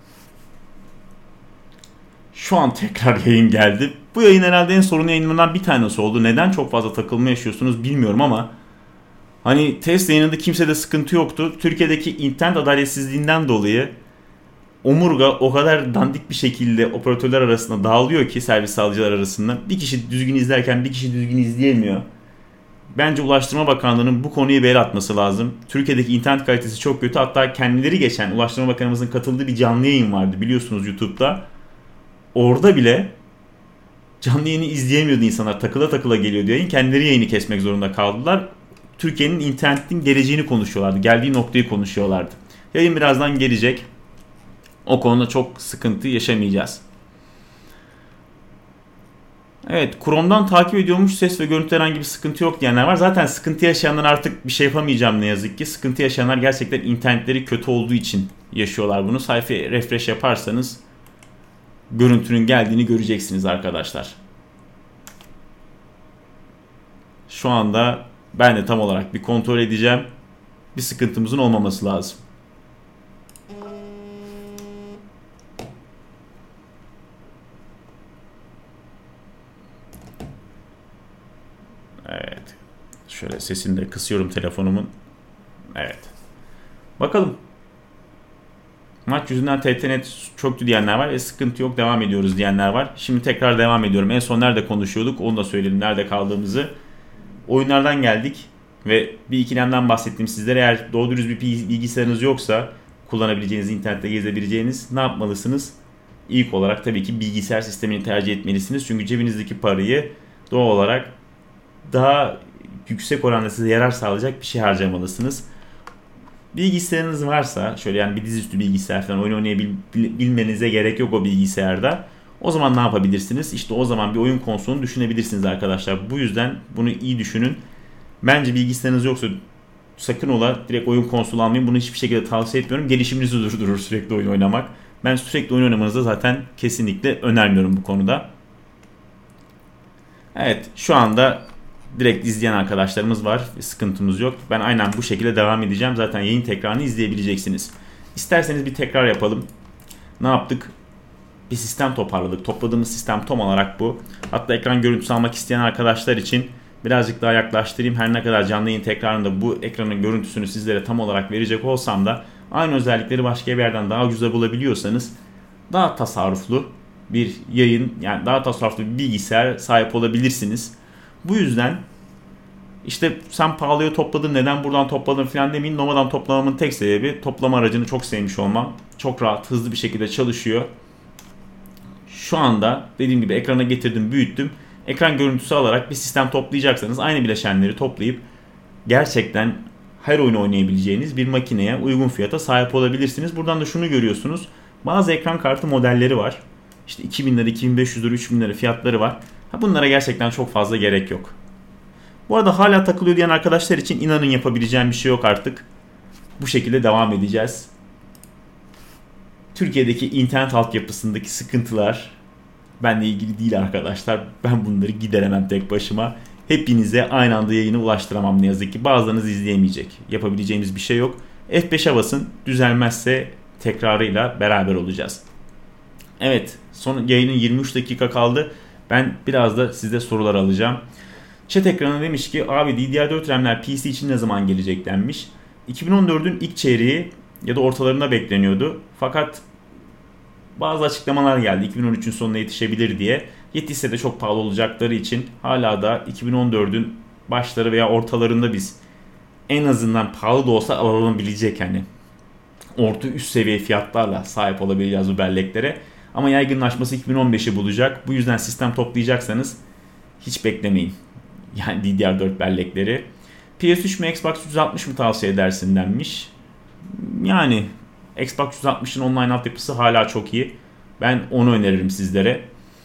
[SPEAKER 1] Şu an tekrar yayın geldi. Bu yayın herhalde en sorunlu yayınlarından bir tanesi oldu. Neden çok fazla takılma yaşıyorsunuz bilmiyorum ama hani test yayınında kimsede sıkıntı yoktu. Türkiye'deki internet adaletsizliğinden dolayı omurga o kadar dandik bir şekilde operatörler arasında dağılıyor ki, servis sağlayıcılar arasında. Bir kişi düzgün izlerken bir kişi düzgün izleyemiyor. Bence Ulaştırma Bakanlığı'nın bu konuyu bir el atması lazım. Türkiye'deki internet kalitesi çok kötü. Hatta kendileri geçen Ulaştırma Bakanımızın katıldığı bir canlı yayın vardı biliyorsunuz YouTube'da. Orada bile canlı yayını izleyemiyordu insanlar. Takıla takıla geliyordu yayın. Kendileri yayını kesmek zorunda kaldılar. Türkiye'nin internetin geleceğini konuşuyorlardı. Geldiği noktayı konuşuyorlardı. Yayın birazdan gelecek. O konuda çok sıkıntı yaşamayacağız. Evet, Chrome'dan takip ediyormuş, ses ve görüntüde herhangi bir sıkıntı yok diyenler var. Zaten sıkıntı yaşayanlar artık bir şey yapamayacağım ne yazık ki. Sıkıntı yaşayanlar gerçekten internetleri kötü olduğu için yaşıyorlar bunu. Sayfayı refresh yaparsanız görüntünün geldiğini göreceksiniz arkadaşlar. Şu anda ben de tam olarak bir kontrol edeceğim. Bir sıkıntımızın olmaması lazım. Evet. Şöyle sesini de kısıyorum telefonumun. Evet. Bakalım. Maç yüzünden TTNet çöktü diyenler var ve sıkıntı yok devam ediyoruz diyenler var. Şimdi tekrar devam ediyorum. En son nerede konuşuyorduk onu da söyledim nerede kaldığımızı. Oyunlardan geldik ve bir ikilemden bahsettim sizlere. Eğer doğru dürüst bir bilgisayarınız yoksa kullanabileceğiniz, internette gezebileceğiniz ne yapmalısınız? İlk olarak tabii ki bilgisayar sistemini tercih etmelisiniz. Çünkü cebinizdeki parayı doğal olarak daha yüksek oranda size yarar sağlayacak bir şey harcamalısınız. Bilgisayarınız varsa şöyle yani bir dizüstü bilgisayar falan oyun oynayabilmenize gerek yok o bilgisayarda. O zaman ne yapabilirsiniz? İşte o zaman bir oyun konsolunu düşünebilirsiniz arkadaşlar. Bu yüzden bunu iyi düşünün. Bence bilgisayarınız yoksa sakın ola direkt oyun konsolu almayın. Bunu hiçbir şekilde tavsiye etmiyorum. Gelişiminizi durdurur sürekli oyun oynamak. Ben sürekli oyun oynamanızı zaten kesinlikle önermiyorum bu konuda. Evet şu anda direkt izleyen arkadaşlarımız var. Sıkıntımız yok. Ben aynen bu şekilde devam edeceğim. Zaten yayın tekrarını izleyebileceksiniz. İsterseniz bir tekrar yapalım. Ne yaptık? Bir sistem toparladık. Topladığımız sistem tam olarak bu. Hatta ekran görüntüsü almak isteyen arkadaşlar için birazcık daha yaklaştırayım. Her ne kadar canlı yayın tekrarında bu ekranın görüntüsünü sizlere tam olarak verecek olsam da aynı özellikleri başka bir yerden daha ucuza bulabiliyorsanız daha tasarruflu bir yayın yani daha tasarruflu bir bilgisayar sahip olabilirsiniz. Bu yüzden işte sen pahalıya topladın neden buradan topladın falan demeyin. Nova'dan toplamamın tek sebebi toplama aracını çok sevmiş olmam. Çok rahat hızlı bir şekilde çalışıyor. Şu anda dediğim gibi ekrana getirdim büyüttüm. Ekran görüntüsü alarak bir sistem toplayacaksanız aynı bileşenleri toplayıp gerçekten her oyunu oynayabileceğiniz bir makineye uygun fiyata sahip olabilirsiniz. Buradan da şunu görüyorsunuz. Bazı ekran kartı modelleri var. İşte 2000 lira, 2500 lira, 3000 lira fiyatları var. Bunlara gerçekten çok fazla gerek yok. Bu arada hala takılıyor diyen arkadaşlar için inanın yapabileceğim bir şey yok artık. Bu şekilde devam edeceğiz. Türkiye'deki internet altyapısındaki sıkıntılar benimle ilgili değil arkadaşlar. Ben bunları gideremem tek başıma. Hepinize aynı anda yayını ulaştıramam ne yazık ki. Bazılarınız izleyemeyecek. Yapabileceğimiz bir şey yok. F5'e basın. Düzelmezse tekrarıyla beraber olacağız. Evet, son yayının 23 dakika kaldı. Ben biraz da sizde sorular alacağım. Chat ekranı demiş ki abi DDR4 RAM'ler PC için ne zaman gelecek denmiş. 2014'ün ilk çeyreği ya da ortalarında bekleniyordu. Fakat bazı açıklamalar geldi 2013'ün sonuna yetişebilir diye. Yetişse de çok pahalı olacakları için hala da 2014'ün başları veya ortalarında biz en azından pahalı da olsa alınabilecek hani orta üst seviye fiyatlarla sahip olabileceğiz bu belleklere. Ama yaygınlaşması 2015'i bulacak. Bu yüzden sistem toplayacaksanız hiç beklemeyin. Yani DDR4 bellekleri. PS3 mi Xbox 360 mı tavsiye edersin denmiş. Yani Xbox 360'ın online altyapısı hala çok iyi. Ben onu öneririm sizlere.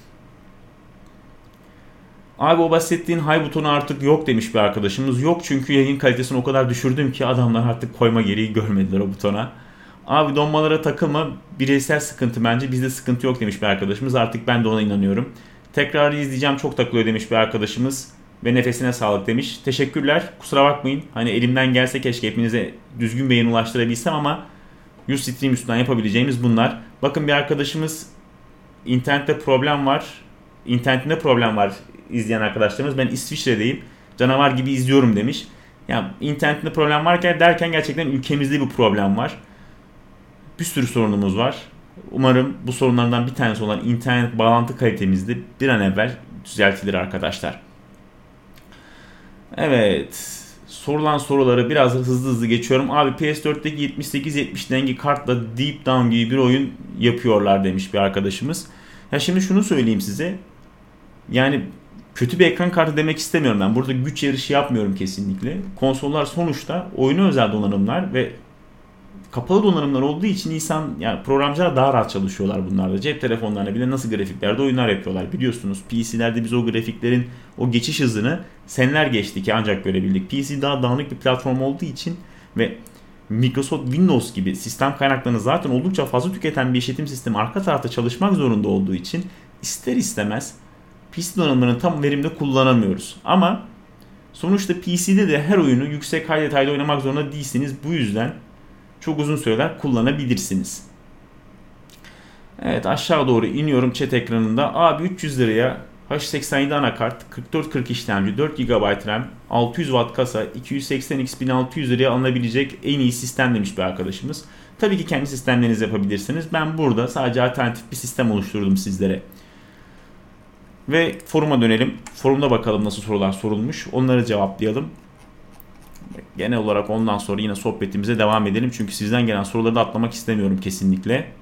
[SPEAKER 1] Abi o bahsettiğin high butonu artık yok demiş bir arkadaşımız. Yok çünkü yayın kalitesini o kadar düşürdüm ki adamlar artık koyma gereği görmediler o butona. Abi donmalara takılma, bireysel sıkıntı bence, bizde sıkıntı yok demiş bir arkadaşımız. Artık ben de ona inanıyorum. Tekrar izleyeceğim, çok takılıyor demiş bir arkadaşımız. Ve nefesine sağlık demiş. Teşekkürler, kusura bakmayın. Hani elimden gelse keşke hepinize düzgün bir yayın ulaştırabilsem ama Ustream üstünden yapabileceğimiz bunlar. Bakın bir arkadaşımız internette problem var. İnternetinde problem var izleyen arkadaşlarımız. Ben İsviçre'deyim. Canavar gibi izliyorum demiş. Yani internetinde problem varken derken gerçekten ülkemizde bir problem var. Bir sürü sorunumuz var. Umarım bu sorunlardan bir tanesi olan internet bağlantı kalitemizde bir an evvel düzeltilir arkadaşlar. Evet. Sorulan soruları biraz hızlı geçiyorum. Abi PS4'teki 7870 dengi kartla Deep Down gibi bir oyun yapıyorlar demiş bir arkadaşımız. Ya şimdi şunu söyleyeyim size. Yani kötü bir ekran kartı demek istemiyorum ben. Burada güç yarışı yapmıyorum kesinlikle. Konsollar sonuçta oyuna özel donanımlar ve kapalı donanımlar olduğu için yani programcılar daha rahat çalışıyorlar bunlarda. Cep telefonlarına bile nasıl grafiklerde oyunlar yapıyorlar biliyorsunuz. PC'lerde biz o grafiklerin o geçiş hızını seneler geçti ki ancak görebildik. PC daha dağınık bir platform olduğu için ve Microsoft Windows gibi sistem kaynaklarını zaten oldukça fazla tüketen bir işletim sistemi arka tarafta çalışmak zorunda olduğu için ister istemez PC donanımlarını tam verimli kullanamıyoruz. Ama sonuçta PC'de de her oyunu yüksek high detaylı oynamak zorunda değilsiniz. Bu yüzden çok uzun süreler kullanabilirsiniz. Evet aşağı doğru iniyorum chat ekranında. Abi 300 liraya H87 anakart, 4440 işlemci, 4 GB RAM, 600 Watt kasa, 280x 1600 liraya alınabilecek en iyi sistem demiş bir arkadaşımız. Tabii ki kendi sistemlerinizi yapabilirsiniz. Ben burada sadece alternatif bir sistem oluşturdum sizlere. Ve foruma dönelim. Forumda bakalım nasıl sorular sorulmuş. Onları cevaplayalım. Genel olarak ondan sonra yine sohbetimize devam edelim. Çünkü sizden gelen soruları da atlamak istemiyorum kesinlikle.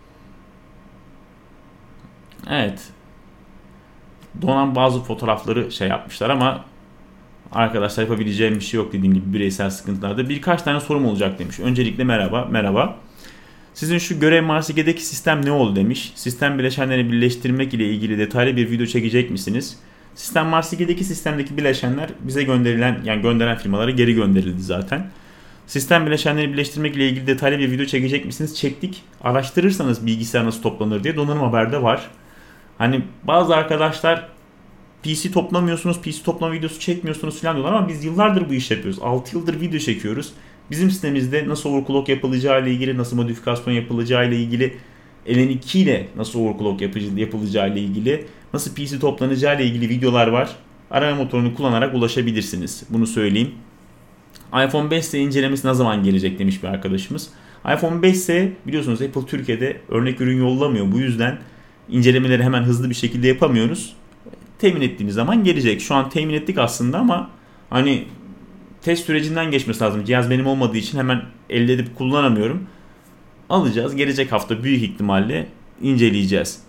[SPEAKER 1] Evet. Donan bazı fotoğrafları şey yapmışlar ama arkadaşlar yapabileceğim bir şey yok dediğim gibi bireysel sıkıntılarda. Birkaç tane sorum olacak demiş. Öncelikle merhaba. Sizin şu görev Marsige'deki sistem ne oldu demiş. Sistem bileşenlerini birleştirmek ile ilgili detaylı bir video çekecek misiniz? Sistem Marsige'deki sistemdeki bileşenler bize gönderen firmalara geri gönderildi zaten. Sistem bileşenleri birleştirmek ile ilgili detaylı bir video çekecek misiniz? Çektik. Araştırırsanız bilgisayar nasıl toplanır diye Donanım Haber'de var. Hani bazı arkadaşlar PC toplamıyorsunuz, PC toplama videosu çekmiyorsunuz falan diyorlar ama biz yıllardır bu işi yapıyoruz. 6 yıldır video çekiyoruz. Bizim sitemizde nasıl overclock yapılacağı ile ilgili, nasıl modifikasyon yapılacağı ile ilgili, LN2 ile nasıl overclock yapılacağı ile ilgili, nasıl PC toplanacağı ile ilgili videolar var. Arama motorunu kullanarak ulaşabilirsiniz. Bunu söyleyeyim. iPhone 5S incelemesi ne zaman gelecek demiş bir arkadaşımız. iPhone 5S biliyorsunuz Apple Türkiye'de örnek ürün yollamıyor. Bu yüzden incelemeleri hemen hızlı bir şekilde yapamıyoruz. Temin ettiğimiz zaman gelecek. Şu an temin ettik aslında ama hani test sürecinden geçmesi lazım. Cihaz benim olmadığı için hemen elde edip kullanamıyorum. Alacağız. Gelecek hafta büyük ihtimalle inceleyeceğiz.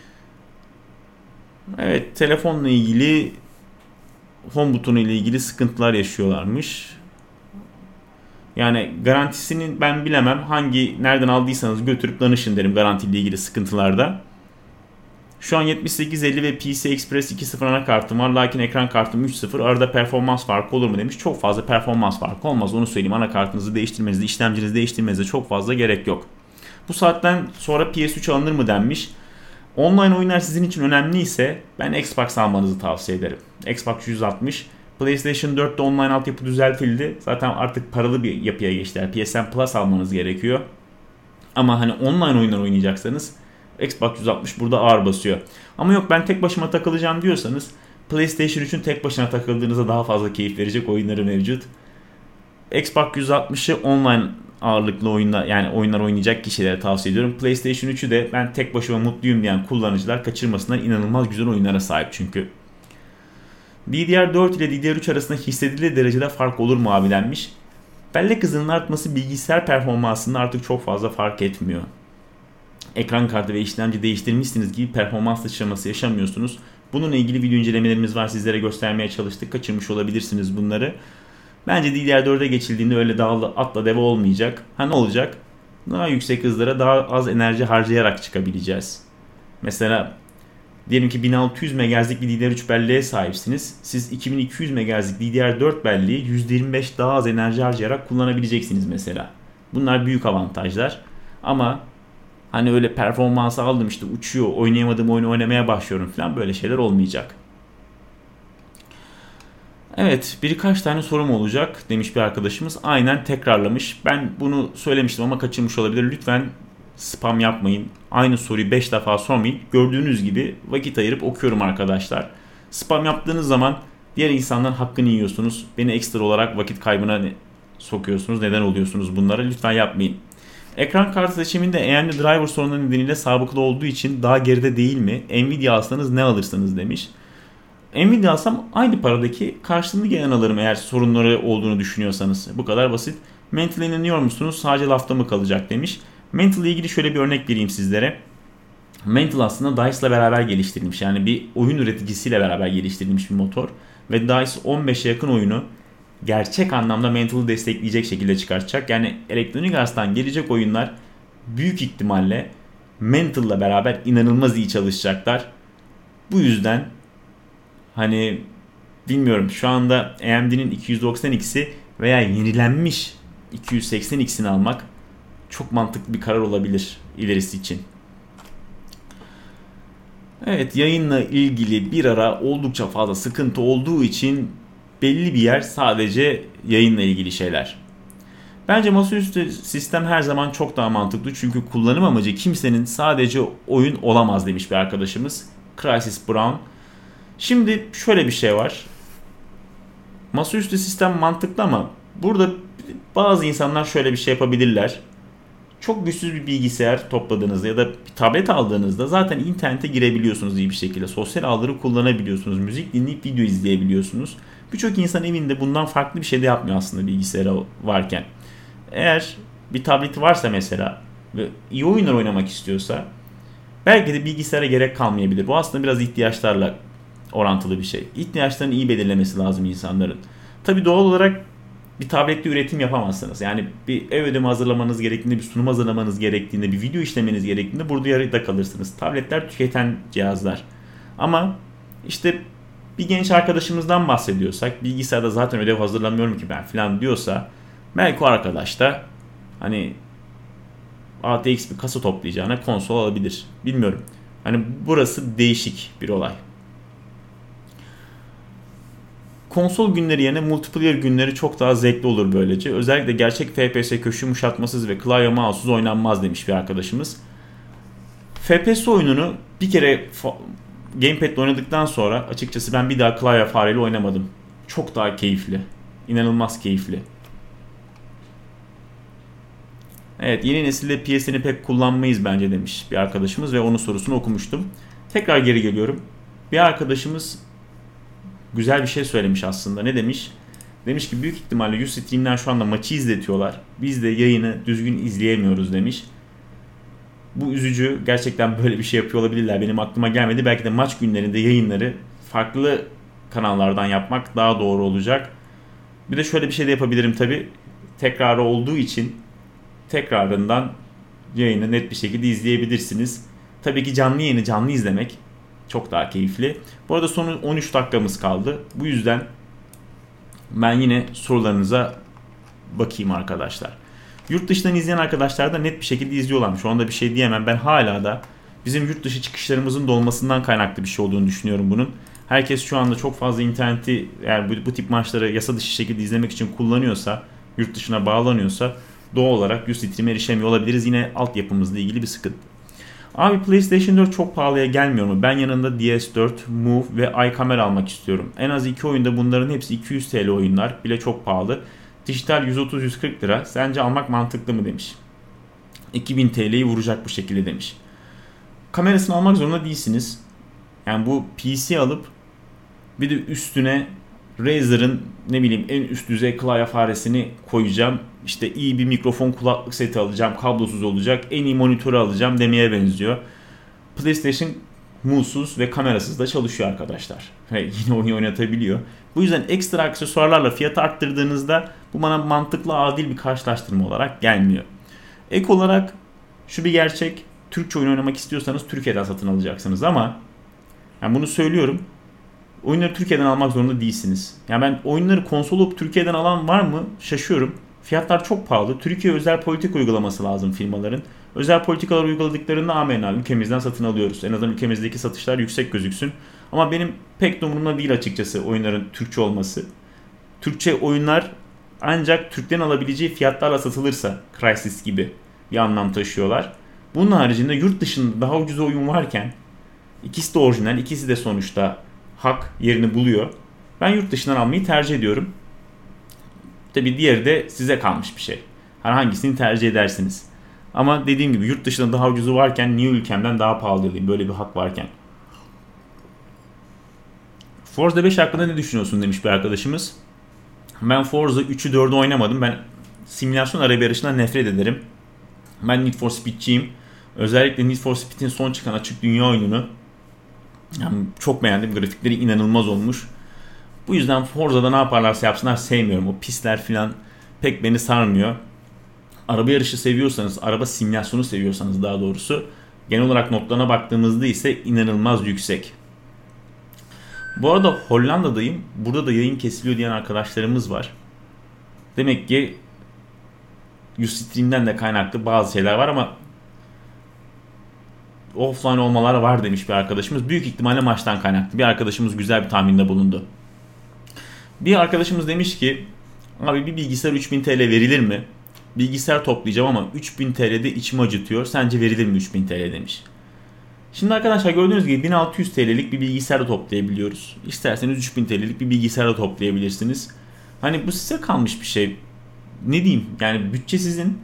[SPEAKER 1] Evet, telefonla ilgili home butonu ile ilgili sıkıntılar yaşıyorlarmış. Yani garantisini ben bilemem. Nereden aldıysanız götürüp danışın derim garantiyle ilgili sıkıntılarda. Şu an 7850 ve PC Express 2.0 anakartım var. Lakin ekran kartım 3.0. Arada performans farkı olur mu demiş. Çok fazla performans farkı olmaz. Onu söyleyeyim. Anakartınızı değiştirmenize, işlemcinizi değiştirmenize çok fazla gerek yok. Bu saatten sonra PS3 alınır mı denmiş. Online oyunlar sizin için önemliyse ben Xbox almanızı tavsiye ederim. Xbox 160. PlayStation 4'te online altyapı düzeltildi. Zaten artık paralı bir yapıya geçtiler. PSN Plus almanız gerekiyor. Ama hani online oyunlar oynayacaksanız Xbox 160 burada ağır basıyor. Ama yok ben tek başıma takılacağım diyorsanız PlayStation 3'ün tek başına takıldığınızda daha fazla keyif verecek oyunları mevcut. Xbox 160'ı online ağırlıklı oyunlar oynayacak kişilere tavsiye ediyorum. PlayStation 3'ü de ben tek başıma mutluyum diyen kullanıcılar kaçırmasınlar. İnanılmaz güzel oyunlara sahip çünkü. DDR4 ile DDR3 arasında hissedilir derecede fark olur mu abi denmiş. Bellek hızının artması bilgisayar performansında artık çok fazla fark etmiyor. Ekran kartı ve işlemci değiştirmişsiniz gibi performans sıçraması yaşamıyorsunuz. Bununla ilgili video incelemelerimiz var. Sizlere göstermeye çalıştık. Kaçırmış olabilirsiniz bunları. Bence DDR4'e geçildiğinde öyle atla deve olmayacak. Ne olacak? Daha yüksek hızlara daha az enerji harcayarak çıkabileceğiz. Mesela diyelim ki 1600 MHz'lik bir DDR3 belleğe sahipsiniz. Siz 2200 MHz'lik DDR4 belleği %25 daha az enerji harcayarak kullanabileceksiniz mesela. Bunlar büyük avantajlar. Ama hani öyle performansı aldım işte uçuyor, oynayamadığım oyunu oynamaya başlıyorum falan böyle şeyler olmayacak. Evet, birkaç tane sorum olacak demiş bir arkadaşımız. Aynen tekrarlamış. Ben bunu söylemiştim ama kaçırmış olabilir. Lütfen spam yapmayın. Aynı soruyu 5 defa sormayın. Gördüğünüz gibi vakit ayırıp okuyorum arkadaşlar. Spam yaptığınız zaman diğer insanların hakkını yiyorsunuz. Beni ekstra olarak vakit kaybına sokuyorsunuz. Neden oluyorsunuz bunlara? Lütfen yapmayın. Ekran kartı seçiminde AMD driver sorunları nedeniyle sabıklı olduğu için daha geride değil mi? Nvidia alsanız ne alırsınız demiş. Nvidia alsam aynı paradaki karşılığını gelen alırım eğer sorunları olduğunu düşünüyorsanız. Bu kadar basit. Mental'e inanıyor musunuz? Sadece lafta mı kalacak demiş. Mental ile ilgili şöyle bir örnek vereyim sizlere. Mental aslında DICE'la beraber geliştirilmiş. Yani bir oyun üreticisiyle beraber geliştirilmiş bir motor. Ve DICE 15'e yakın oyunu gerçek anlamda Mental'ı destekleyecek şekilde çıkartacak. Yani Electronic Arts'tan gelecek oyunlar büyük ihtimalle Mental'la beraber inanılmaz iyi çalışacaklar. Bu yüzden hani bilmiyorum şu anda AMD'nin 290X'i veya yenilenmiş 280X'ini almak çok mantıklı bir karar olabilir ilerisi için. Evet, yayınla ilgili bir ara oldukça fazla sıkıntı olduğu için belli bir yer sadece yayınla ilgili şeyler. Bence masaüstü sistem her zaman çok daha mantıklı çünkü kullanım amacı kimsenin sadece oyun olamaz demiş bir arkadaşımız. Crisis Brown. Şimdi şöyle bir şey var. Masaüstü sistem mantıklı ama burada bazı insanlar şöyle bir şey yapabilirler. çok güçsüz bir bilgisayar topladığınızda ya da bir tablet aldığınızda zaten internete girebiliyorsunuz iyi bir şekilde. Sosyal ağları kullanabiliyorsunuz. Müzik dinleyip video izleyebiliyorsunuz. Birçok insan evinde bundan farklı bir şey de yapmıyor aslında bilgisayarı varken. Eğer bir tableti varsa mesela ve iyi oyunlar oynamak istiyorsa belki de bilgisayara gerek kalmayabilir. Bu aslında biraz ihtiyaçlarla orantılı bir şey. İhtiyaçlarını iyi belirlemesi lazım insanların. Tabii doğal olarak bir tablette üretim yapamazsınız. Yani bir ev ödevi hazırlamanız gerektiğinde, bir sunum hazırlamanız gerektiğinde, bir video işlemeniz gerektiğinde burada yarıda kalırsınız. Tabletler tüketen cihazlar. Ama işte bir genç arkadaşımızdan bahsediyorsak, bilgisayarda zaten ödev hazırlamıyorum ki ben falan diyorsa, belki o arkadaş da hani ATX bir kasa toplayacağına konsol alabilir. Bilmiyorum. Hani burası değişik bir olay. Konsol günleri yerine multiplayer günleri çok daha zevkli olur böylece. Özellikle gerçek FPS köşe yumuşatmasız ve klavye mouse'suz oynanmaz demiş bir arkadaşımız. FPS oyununu bir kere gamepad'le oynadıktan sonra açıkçası ben bir daha klavye fareyle oynamadım. Çok daha keyifli. İnanılmaz keyifli. Evet, yeni nesilde PS'ini pek kullanmayız bence demiş bir arkadaşımız ve onun sorusunu okumuştum. Tekrar geri geliyorum. Bir arkadaşımız güzel bir şey söylemiş aslında. Ne demiş? Demiş ki büyük ihtimalle Ustream'den şu anda maçı izletiyorlar. Biz de yayını düzgün izleyemiyoruz demiş. Bu üzücü. Gerçekten böyle bir şey yapıyor olabilirler. Benim aklıma gelmedi. Belki de maç günlerinde yayınları farklı kanallardan yapmak daha doğru olacak. Bir de şöyle bir şey de yapabilirim tabii. Tekrarı olduğu için tekrarından yayını net bir şekilde izleyebilirsiniz. Tabii ki canlı yayını canlı izlemek çok daha keyifli. Bu arada son 13 dakikamız kaldı. Bu yüzden ben yine sorularınıza bakayım arkadaşlar. Yurt dışından izleyen arkadaşlar da net bir şekilde izliyorlar. Şu anda bir şey diyemem. Ben hala da bizim yurt dışı çıkışlarımızın dolmasından kaynaklı bir şey olduğunu düşünüyorum bunun. Herkes şu anda çok fazla interneti eğer bu tip maçları yasa dışı şekilde izlemek için kullanıyorsa, yurt dışına bağlanıyorsa doğal olarak Ustream'e erişemiyor olabiliriz. Yine altyapımızla ilgili bir sıkıntı. Abi PlayStation 4 çok pahalıya gelmiyor mu? Ben yanında DS4, Move ve iCamera almak istiyorum. En az 2 oyunda bunların hepsi 200 TL oyunlar. Bile çok pahalı. Dijital 130-140 lira. Sence almak mantıklı mı demiş. 2000 TL'yi vuracak bu şekilde demiş. Kamerasını almak zorunda değilsiniz. Yani bu PC alıp bir de üstüne Razer'ın ne bileyim en üst düzey klavye faresini koyacağım. İşte iyi bir mikrofon kulaklık seti alacağım. Kablosuz olacak. En iyi monitörü alacağım demeye benziyor. PlayStation Move'suz ve kamerasız da çalışıyor arkadaşlar. Yine oyunu oynatabiliyor. Bu yüzden ekstra aksesuarlarla fiyatı arttırdığınızda bu bana mantıklı adil bir karşılaştırma olarak gelmiyor. Ek olarak şu bir gerçek. Türkçe oyun oynamak istiyorsanız Türkiye'den satın alacaksınız ama yani bunu söylüyorum. Oyunları Türkiye'den almak zorunda değilsiniz. Yani ben oyunları konsol olup Türkiye'den alan var mı? Şaşıyorum. Fiyatlar çok pahalı. Türkiye özel politika uygulaması lazım firmaların. Özel politikalar uyguladıklarında amenna ülkemizden satın alıyoruz. En azından ülkemizdeki satışlar yüksek gözüksün. Ama benim pek de umurumda değil açıkçası oyunların Türkçe olması. Türkçe oyunlar ancak Türklerin alabileceği fiyatlarla satılırsa Crysis gibi bir anlam taşıyorlar. Bunun haricinde yurt dışında daha ucuz oyun varken ikisi de orijinal, ikisi de sonuçta hak yerini buluyor. Ben yurt dışından almayı tercih ediyorum. Tabi diğeri de size kalmış bir şey. Hangisini tercih edersiniz. Ama dediğim gibi yurt dışında daha ucuzu varken niye ülkemden daha pahalı alayım böyle bir hak varken. Forza 5 hakkında ne düşünüyorsun demiş bir arkadaşımız. Ben Forza 3'ü 4'ü oynamadım. Ben simülasyon araba yarışından nefret ederim. Ben Need for Speed'ciyim. Özellikle Need for Speed'in son çıkan açık dünya oyununu yani çok beğendim. Grafikleri inanılmaz olmuş. Bu yüzden Forza'da ne yaparlarsa yapsınlar sevmiyorum. O pistler falan pek beni sarmıyor. Araba yarışı seviyorsanız, araba simülasyonu seviyorsanız daha doğrusu genel olarak notlarına baktığımızda ise inanılmaz yüksek. Bu arada Hollanda'dayım. Burada da yayın kesiliyor diyen arkadaşlarımız var. Demek ki Ustream'den de kaynaklı bazı şeyler var ama offline olmalar var demiş bir arkadaşımız. Büyük ihtimalle maçtan kaynaklı. Bir arkadaşımız güzel bir tahminde bulundu. Bir arkadaşımız demiş ki abi bir bilgisayar 3000 TL verilir mi? Bilgisayar toplayacağım ama 3000 TL'de içimi acıtıyor. Sence verilir mi 3000 TL demiş. Şimdi arkadaşlar gördüğünüz gibi 1600 TL'lik bir bilgisayar da toplayabiliyoruz. İsterseniz 3000 TL'lik bir bilgisayar da toplayabilirsiniz. Hani bu size kalmış bir şey. Ne diyeyim yani bütçe sizin.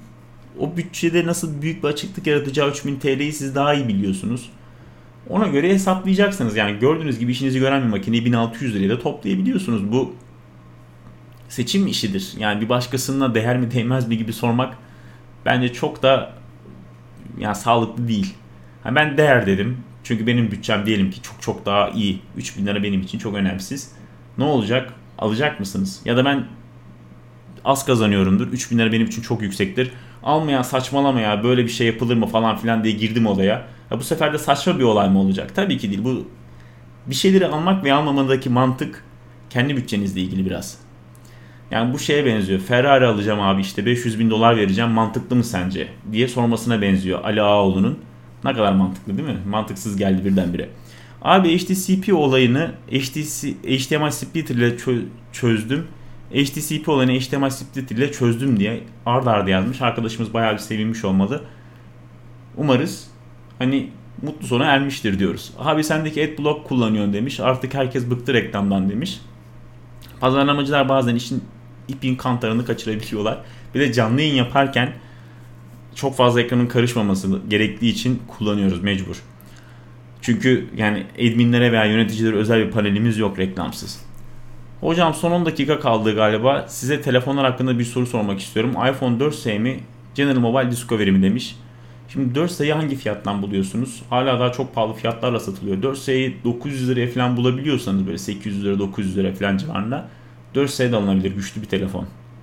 [SPEAKER 1] o bütçede nasıl büyük bir açıklık yaratacağı 3000 TL'yi siz daha iyi biliyorsunuz. Ona göre hesaplayacaksınız. Yani gördüğünüz gibi işinizi gören bir makineyi 1600 liraya da toplayabiliyorsunuz. Bu seçim işidir. Yani bir başkasına değer mi değmez mi gibi sormak bence çok da yani sağlıklı değil. Yani ben değer dedim. Çünkü benim bütçem diyelim ki çok çok daha iyi. 3000 lira benim için çok önemsiz. Ne olacak? Alacak mısınız? Ya da ben az kazanıyorumdur. 3000 lira benim için çok yüksektir. Almaya saçmalama ya, böyle bir şey yapılır mı falan filan diye girdim olaya. Ya bu sefer de saçma bir olay mı olacak? Tabii ki değil. Bu bir şeyleri almak ve almamadaki mantık kendi bütçenizle ilgili biraz. Yani bu şeye benziyor. Ferrari alacağım abi, işte 500 bin dolar vereceğim, mantıklı mı sence diye sormasına benziyor Ali Ağaoğlu'nun. Ne kadar mantıklı değil mi? Mantıksız geldi birdenbire. Abi HDCP olayını HDMI splitter ile çözdüm. HDCP olayını HDMI splitter ile çözdüm diye arda arda yazmış. Arkadaşımız bayağı bir sevinmiş olmalı. Umarız hani mutlu sona ermiştir diyoruz. Abi sendeki adblock kullanıyorsun demiş. Artık herkes bıktı reklamdan demiş. Pazarlamacılar bazen işin ipin kantarını kaçırabiliyorlar. Bir de canlı yayın yaparken çok fazla ekranın karışmaması gerektiği için kullanıyoruz mecbur. Çünkü yani adminlere veya yöneticilere özel bir panelimiz yok reklamsız. Hocam son 10 dakika kaldı galiba. Size telefonlar hakkında bir soru sormak istiyorum. iPhone 4S mi, General Mobile Discovery mi demiş. Şimdi 4S'yi hangi fiyattan buluyorsunuz? Hala daha çok pahalı fiyatlarla satılıyor. 4S'yi 900 liraya falan bulabiliyorsanız, böyle 800 lira 900 lira falan civarında, 4S de alınabilir, güçlü bir telefon.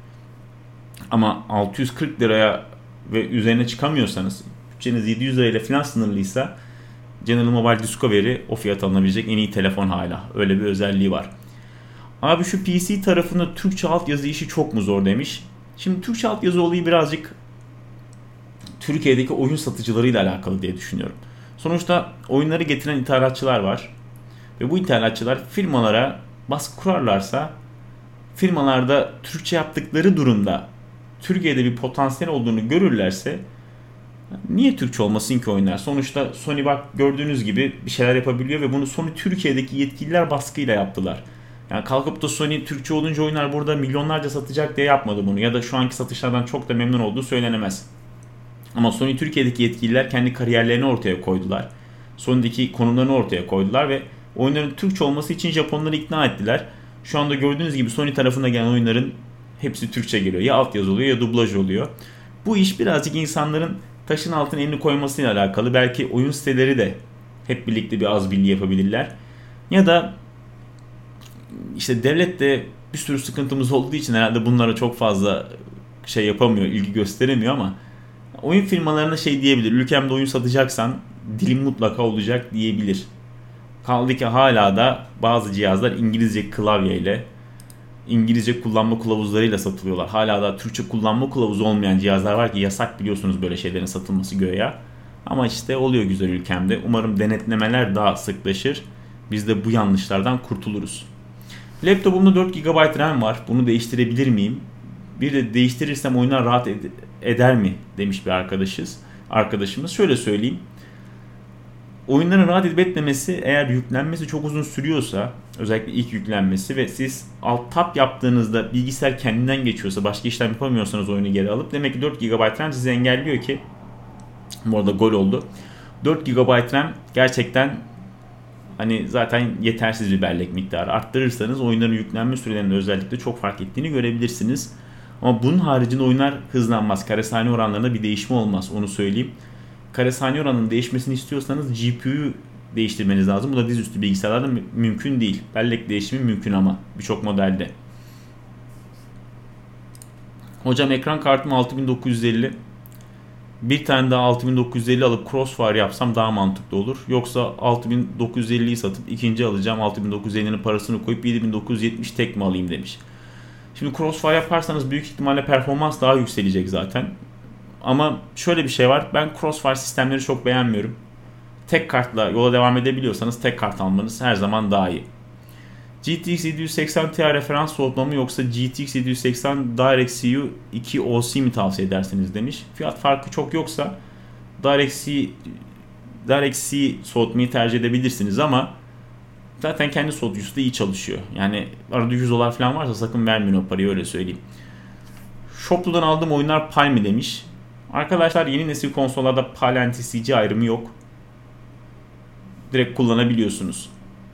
[SPEAKER 1] Ama 640 liraya ve üzerine çıkamıyorsanız, bütçeniz 700 lirayla falan sınırlıysa, General Mobile Discovery o fiyata alınabilecek en iyi telefon hala. Öyle bir özelliği var. Abi şu PC tarafında Türkçe altyazı işi çok mu zor demiş. Şimdi Türkçe altyazı olayı birazcık Türkiye'deki oyun satıcılarıyla alakalı diye düşünüyorum. Sonuçta oyunları getiren ithalatçılar var. Ve bu ithalatçılar firmalara baskı kurarlarsa, firmalarda Türkçe yaptıkları durumda Türkiye'de bir potansiyel olduğunu görürlerse, niye Türkçe olmasın ki oyunlar? Sonuçta Sony bak gördüğünüz gibi bir şeyler yapabiliyor ve bunu Sony Türkiye'deki yetkililer baskıyla yaptılar. Yani kalkıp da Sony Türkçe olunca oyunlar burada milyonlarca satacak diye yapmadı bunu. Ya da şu anki satışlardan çok da memnun olduğu söylenemez. Ama Sony Türkiye'deki yetkililer kendi kariyerlerini ortaya koydular. Sony'deki konumlarını ortaya koydular ve oyunların Türkçe olması için Japonları ikna ettiler. Şu anda gördüğünüz gibi Sony tarafına gelen oyunların hepsi Türkçe geliyor. Ya altyazı oluyor ya dublaj oluyor. Bu iş birazcık insanların taşın altına elini koymasıyla alakalı. Belki oyun siteleri de hep birlikte bir az birliği yapabilirler. Ya da işte devlet de bir sürü sıkıntımız olduğu için herhalde bunlara çok fazla şey yapamıyor, ilgi gösteremiyor ama oyun firmalarına şey diyebilir. Ülkemde oyun satacaksan dilim mutlaka olacak diyebilir. Kaldı ki hala da bazı cihazlar İngilizce klavyeyle, İngilizce kullanma kılavuzlarıyla satılıyorlar. Hala da Türkçe kullanma kılavuzu olmayan cihazlar var ki yasak, biliyorsunuz böyle şeylerin satılması göya. Ama işte oluyor güzel ülkemde. Umarım denetlemeler daha sıklaşır. Biz de bu yanlışlardan kurtuluruz. Laptopumda 4 GB RAM var. Bunu değiştirebilir miyim? Bir de değiştirirsem oyunlar rahat eder mi demiş bir arkadaşımız. Şöyle söyleyeyim. Oyunların rahat edip etmemesi, eğer yüklenmesi çok uzun sürüyorsa, özellikle ilk yüklenmesi ve siz alt tab yaptığınızda bilgisayar kendinden geçiyorsa, başka işlem yapamıyorsanız oyunu geri alıp, demek ki 4 GB RAM sizi engelliyor ki, bu arada gol oldu. 4 GB RAM gerçekten hani zaten yetersiz bir bellek miktarı. Arttırırsanız oyunların yüklenme sürelerinde özellikle çok fark ettiğini görebilirsiniz. Ama bunun haricinde oyunlar hızlanmaz. Kare saniye oranlarında bir değişme olmaz. Onu söyleyeyim. Kare saniye oranının değişmesini istiyorsanız GPU'yu değiştirmeniz lazım. Bu da dizüstü bilgisayarlarda mümkün değil. Bellek değişimi mümkün ama birçok modelde. Hocam ekran kartım 6950. Bir tane daha 6950 alıp Crossfire yapsam daha mantıklı olur. Yoksa 6950'yi satıp ikinci alacağım, 6950'nin parasını koyup 7970 tek mi alayım demiş. Şimdi Crossfire yaparsanız büyük ihtimalle performans daha yükselecek zaten. Ama şöyle bir şey var. Ben Crossfire sistemleri çok beğenmiyorum. Tek kartla yola devam edebiliyorsanız tek kart almanız her zaman daha iyi. GTX 780 Ti referans soğutma mı yoksa GTX 780 DirectCU 2 OC mi tavsiye edersiniz demiş. Fiyat farkı çok yoksa DirectC soğutmayı tercih edebilirsiniz ama zaten kendi soğutucusu da iyi çalışıyor. Yani arada $100 falan varsa sakın vermeyin o parayı, öyle söyleyeyim. Shoplu'dan aldığım oyunlar pay mı demiş. Arkadaşlar yeni nesil konsollarda PAL anti-CG ayrımı yok. Direkt kullanabiliyorsunuz.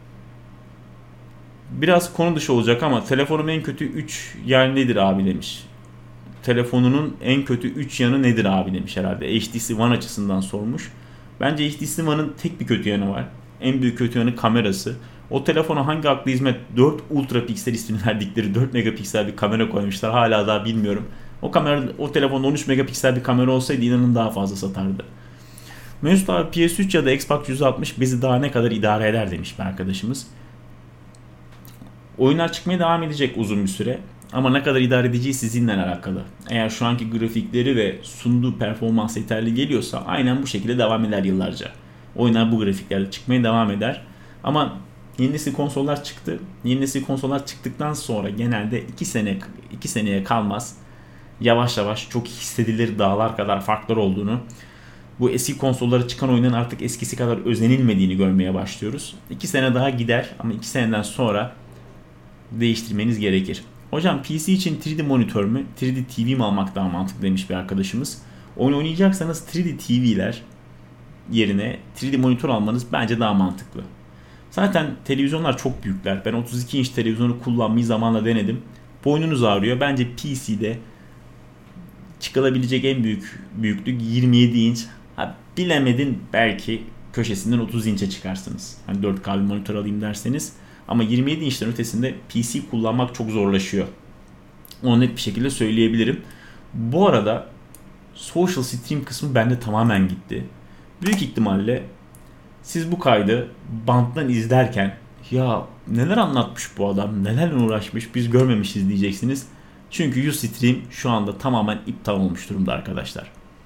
[SPEAKER 1] Biraz konu dışı olacak ama telefonum en kötü 3 yer nedir abi demiş. Telefonunun en kötü 3 yanı nedir abi demiş herhalde. HTC One açısından sormuş. Bence HTC One'ın tek bir kötü yanı var. En büyük kötü yanı kamerası. O telefona hangi aklı hizmet 4 ultra piksel ismini verdikleri 4 megapiksel bir kamera koymuşlar. Hala daha bilmiyorum. O telefonda 13 megapiksel bir kamera olsaydı inanın daha fazla satardı. Mesut abi PS3 ya da Xbox 160 bizi daha ne kadar idare eder demiş bir arkadaşımız. Oyunlar çıkmaya devam edecek uzun bir süre. Ama ne kadar idare edeceği sizinle alakalı. Eğer şu anki grafikleri ve sunduğu performans yeterli geliyorsa aynen bu şekilde devam eder yıllarca. Oyunlar bu grafiklerle çıkmaya devam eder. Ama yeni nesil konsollar çıktı. Yeni nesil konsollar çıktıktan sonra genelde 2 seneye kalmaz. Yavaş yavaş çok hissedilir dağlar kadar farklar olduğunu, bu eski konsollara çıkan oyunların artık eskisi kadar özenilmediğini görmeye başlıyoruz. 2 sene daha gider ama 2 seneden sonra değiştirmeniz gerekir. Hocam PC için 3D monitör mü, 3D TV mi almak daha mantıklı demiş bir arkadaşımız. Oyun oynayacaksanız 3D TV'ler yerine 3D monitör almanız bence daha mantıklı. Zaten televizyonlar çok büyükler. Ben 32 inç televizyonu kullanmayı zamanla denedim. Boynunuz ağrıyor. Bence PC'de çıkılabilecek en büyük büyüklük 27 inç. Bilemedin belki köşesinden 30 inçe çıkarsınız. Hani 4K bir monitör alayım derseniz. Ama 27 inçten ötesinde PC kullanmak çok zorlaşıyor. Onu net bir şekilde söyleyebilirim. Bu arada social stream kısmı bende tamamen gitti. Büyük ihtimalle siz bu kaydı banttan izlerken ya neler anlatmış bu adam, nelerle uğraşmış biz görmemişiz diyeceksiniz. Çünkü Ustream şu anda tamamen iptal olmuş durumda arkadaşlar.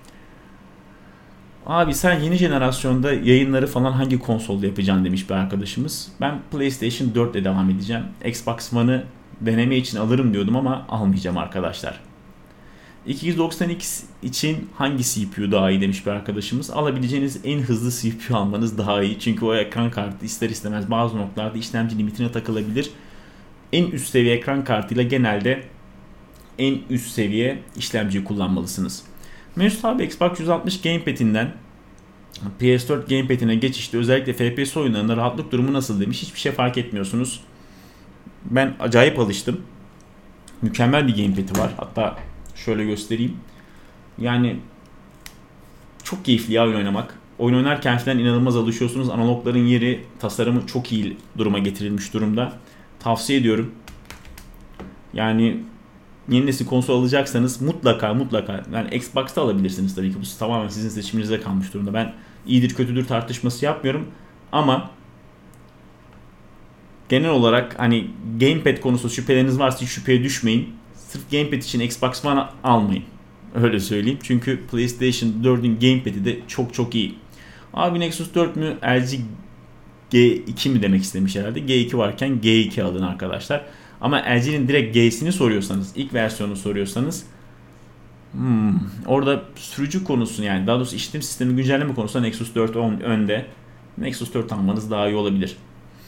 [SPEAKER 1] Abi sen yeni jenerasyonda yayınları falan hangi konsolda yapacaksın demiş bir arkadaşımız. Ben PlayStation 4 ile devam edeceğim. Xbox One'ı deneme için alırım diyordum ama almayacağım arkadaşlar. 290X için hangi CPU daha iyi demiş bir arkadaşımız. Alabileceğiniz en hızlı CPU almanız daha iyi. Çünkü o ekran kartı ister istemez bazı noktalarda işlemci limitine takılabilir. En üst seviye ekran kartıyla genelde en üst seviye işlemciyi kullanmalısınız. Mesut abi Xbox 160 Gamepad'inden PS4 Gamepad'ine geçişte özellikle FPS oyunlarında rahatlık durumu nasıl demiş. Hiçbir şey fark etmiyorsunuz. Ben acayip alıştım. Mükemmel bir Gamepad'i var. Hatta şöyle göstereyim. Yani çok keyifli ya oyun oynamak. Oyun oynarken falan inanılmaz alışıyorsunuz. Analogların yeri, tasarımı çok iyi duruma getirilmiş durumda. Tavsiye ediyorum. Yani yeni nesil konsol alacaksanız mutlaka yani Xbox'ta alabilirsiniz tabii ki. Bu tamamen sizin seçiminize kalmış durumda. Ben iyidir kötüdür tartışması yapmıyorum. Ama genel olarak hani Gamepad konusu şüpheleriniz varsa hiç şüpheye düşmeyin. Sırf Gamepad için Xbox One almayın. Öyle söyleyeyim. Çünkü PlayStation 4'ün Gamepad'i de çok iyi. Abi Nexus 4 mü LG G2 mi demek istemiş herhalde. G2 varken G2 alın arkadaşlar. Ama LG'nin direkt G'sini soruyorsanız, ilk versiyonu soruyorsanız orada sürücü konusu yani daha doğrusu işletim sistemi güncelleme konusunda Nexus 4 önde. Nexus 4 almanız daha iyi olabilir.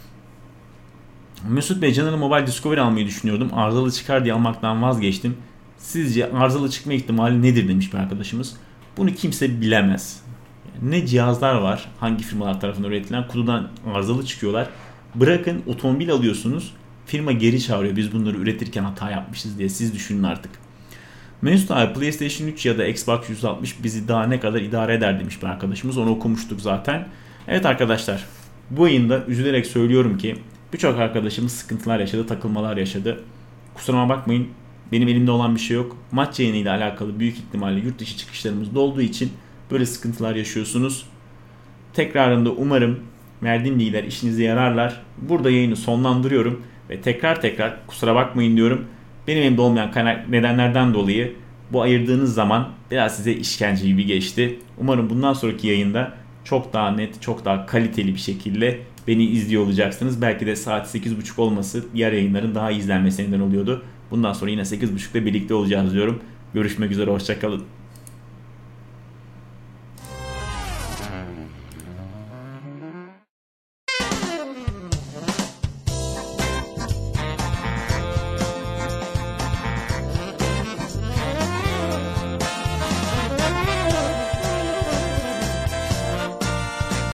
[SPEAKER 1] Mesut Bey Caner'ın Mobile Discovery almayı düşünüyordum. Arızalı çıkar diye almaktan vazgeçtim. Sizce arızalı çıkma ihtimali nedir demiş bir arkadaşımız. Bunu kimse bilemez. Ne cihazlar var hangi firmalar tarafından üretilen kutudan arızalı çıkıyorlar. Bırakın otomobil alıyorsunuz. Firma geri çağırıyor biz bunları üretirken hata yapmışız diye siz düşünün artık. Mesut abi PlayStation 3 ya da Xbox 160 bizi daha ne kadar idare eder demiş bir arkadaşımız. Onu okumuştuk zaten. Evet arkadaşlar bu yayında üzülerek söylüyorum ki birçok arkadaşımız sıkıntılar yaşadı, takılmalar yaşadı. Kusuruma bakmayın benim elimde olan bir şey yok. Maç yayınıyla alakalı büyük ihtimalle yurt dışı çıkışlarımız da olduğu için böyle sıkıntılar yaşıyorsunuz. Tekrarında umarım verdiğim bilgiler işinize yararlar. Burada yayını sonlandırıyorum. Ve tekrar kusura bakmayın diyorum. Benim elimde olmayan nedenlerden dolayı bu ayırdığınız zaman biraz size işkence gibi geçti. Umarım bundan sonraki yayında çok daha net, çok daha kaliteli bir şekilde beni izliyor olacaksınız. Belki de saat 8.30 olması diğer yayınların daha iyi izlenmesi neden oluyordu. Bundan sonra yine 8.30'da birlikte olacağız diyorum. Görüşmek üzere, hoşça kalın.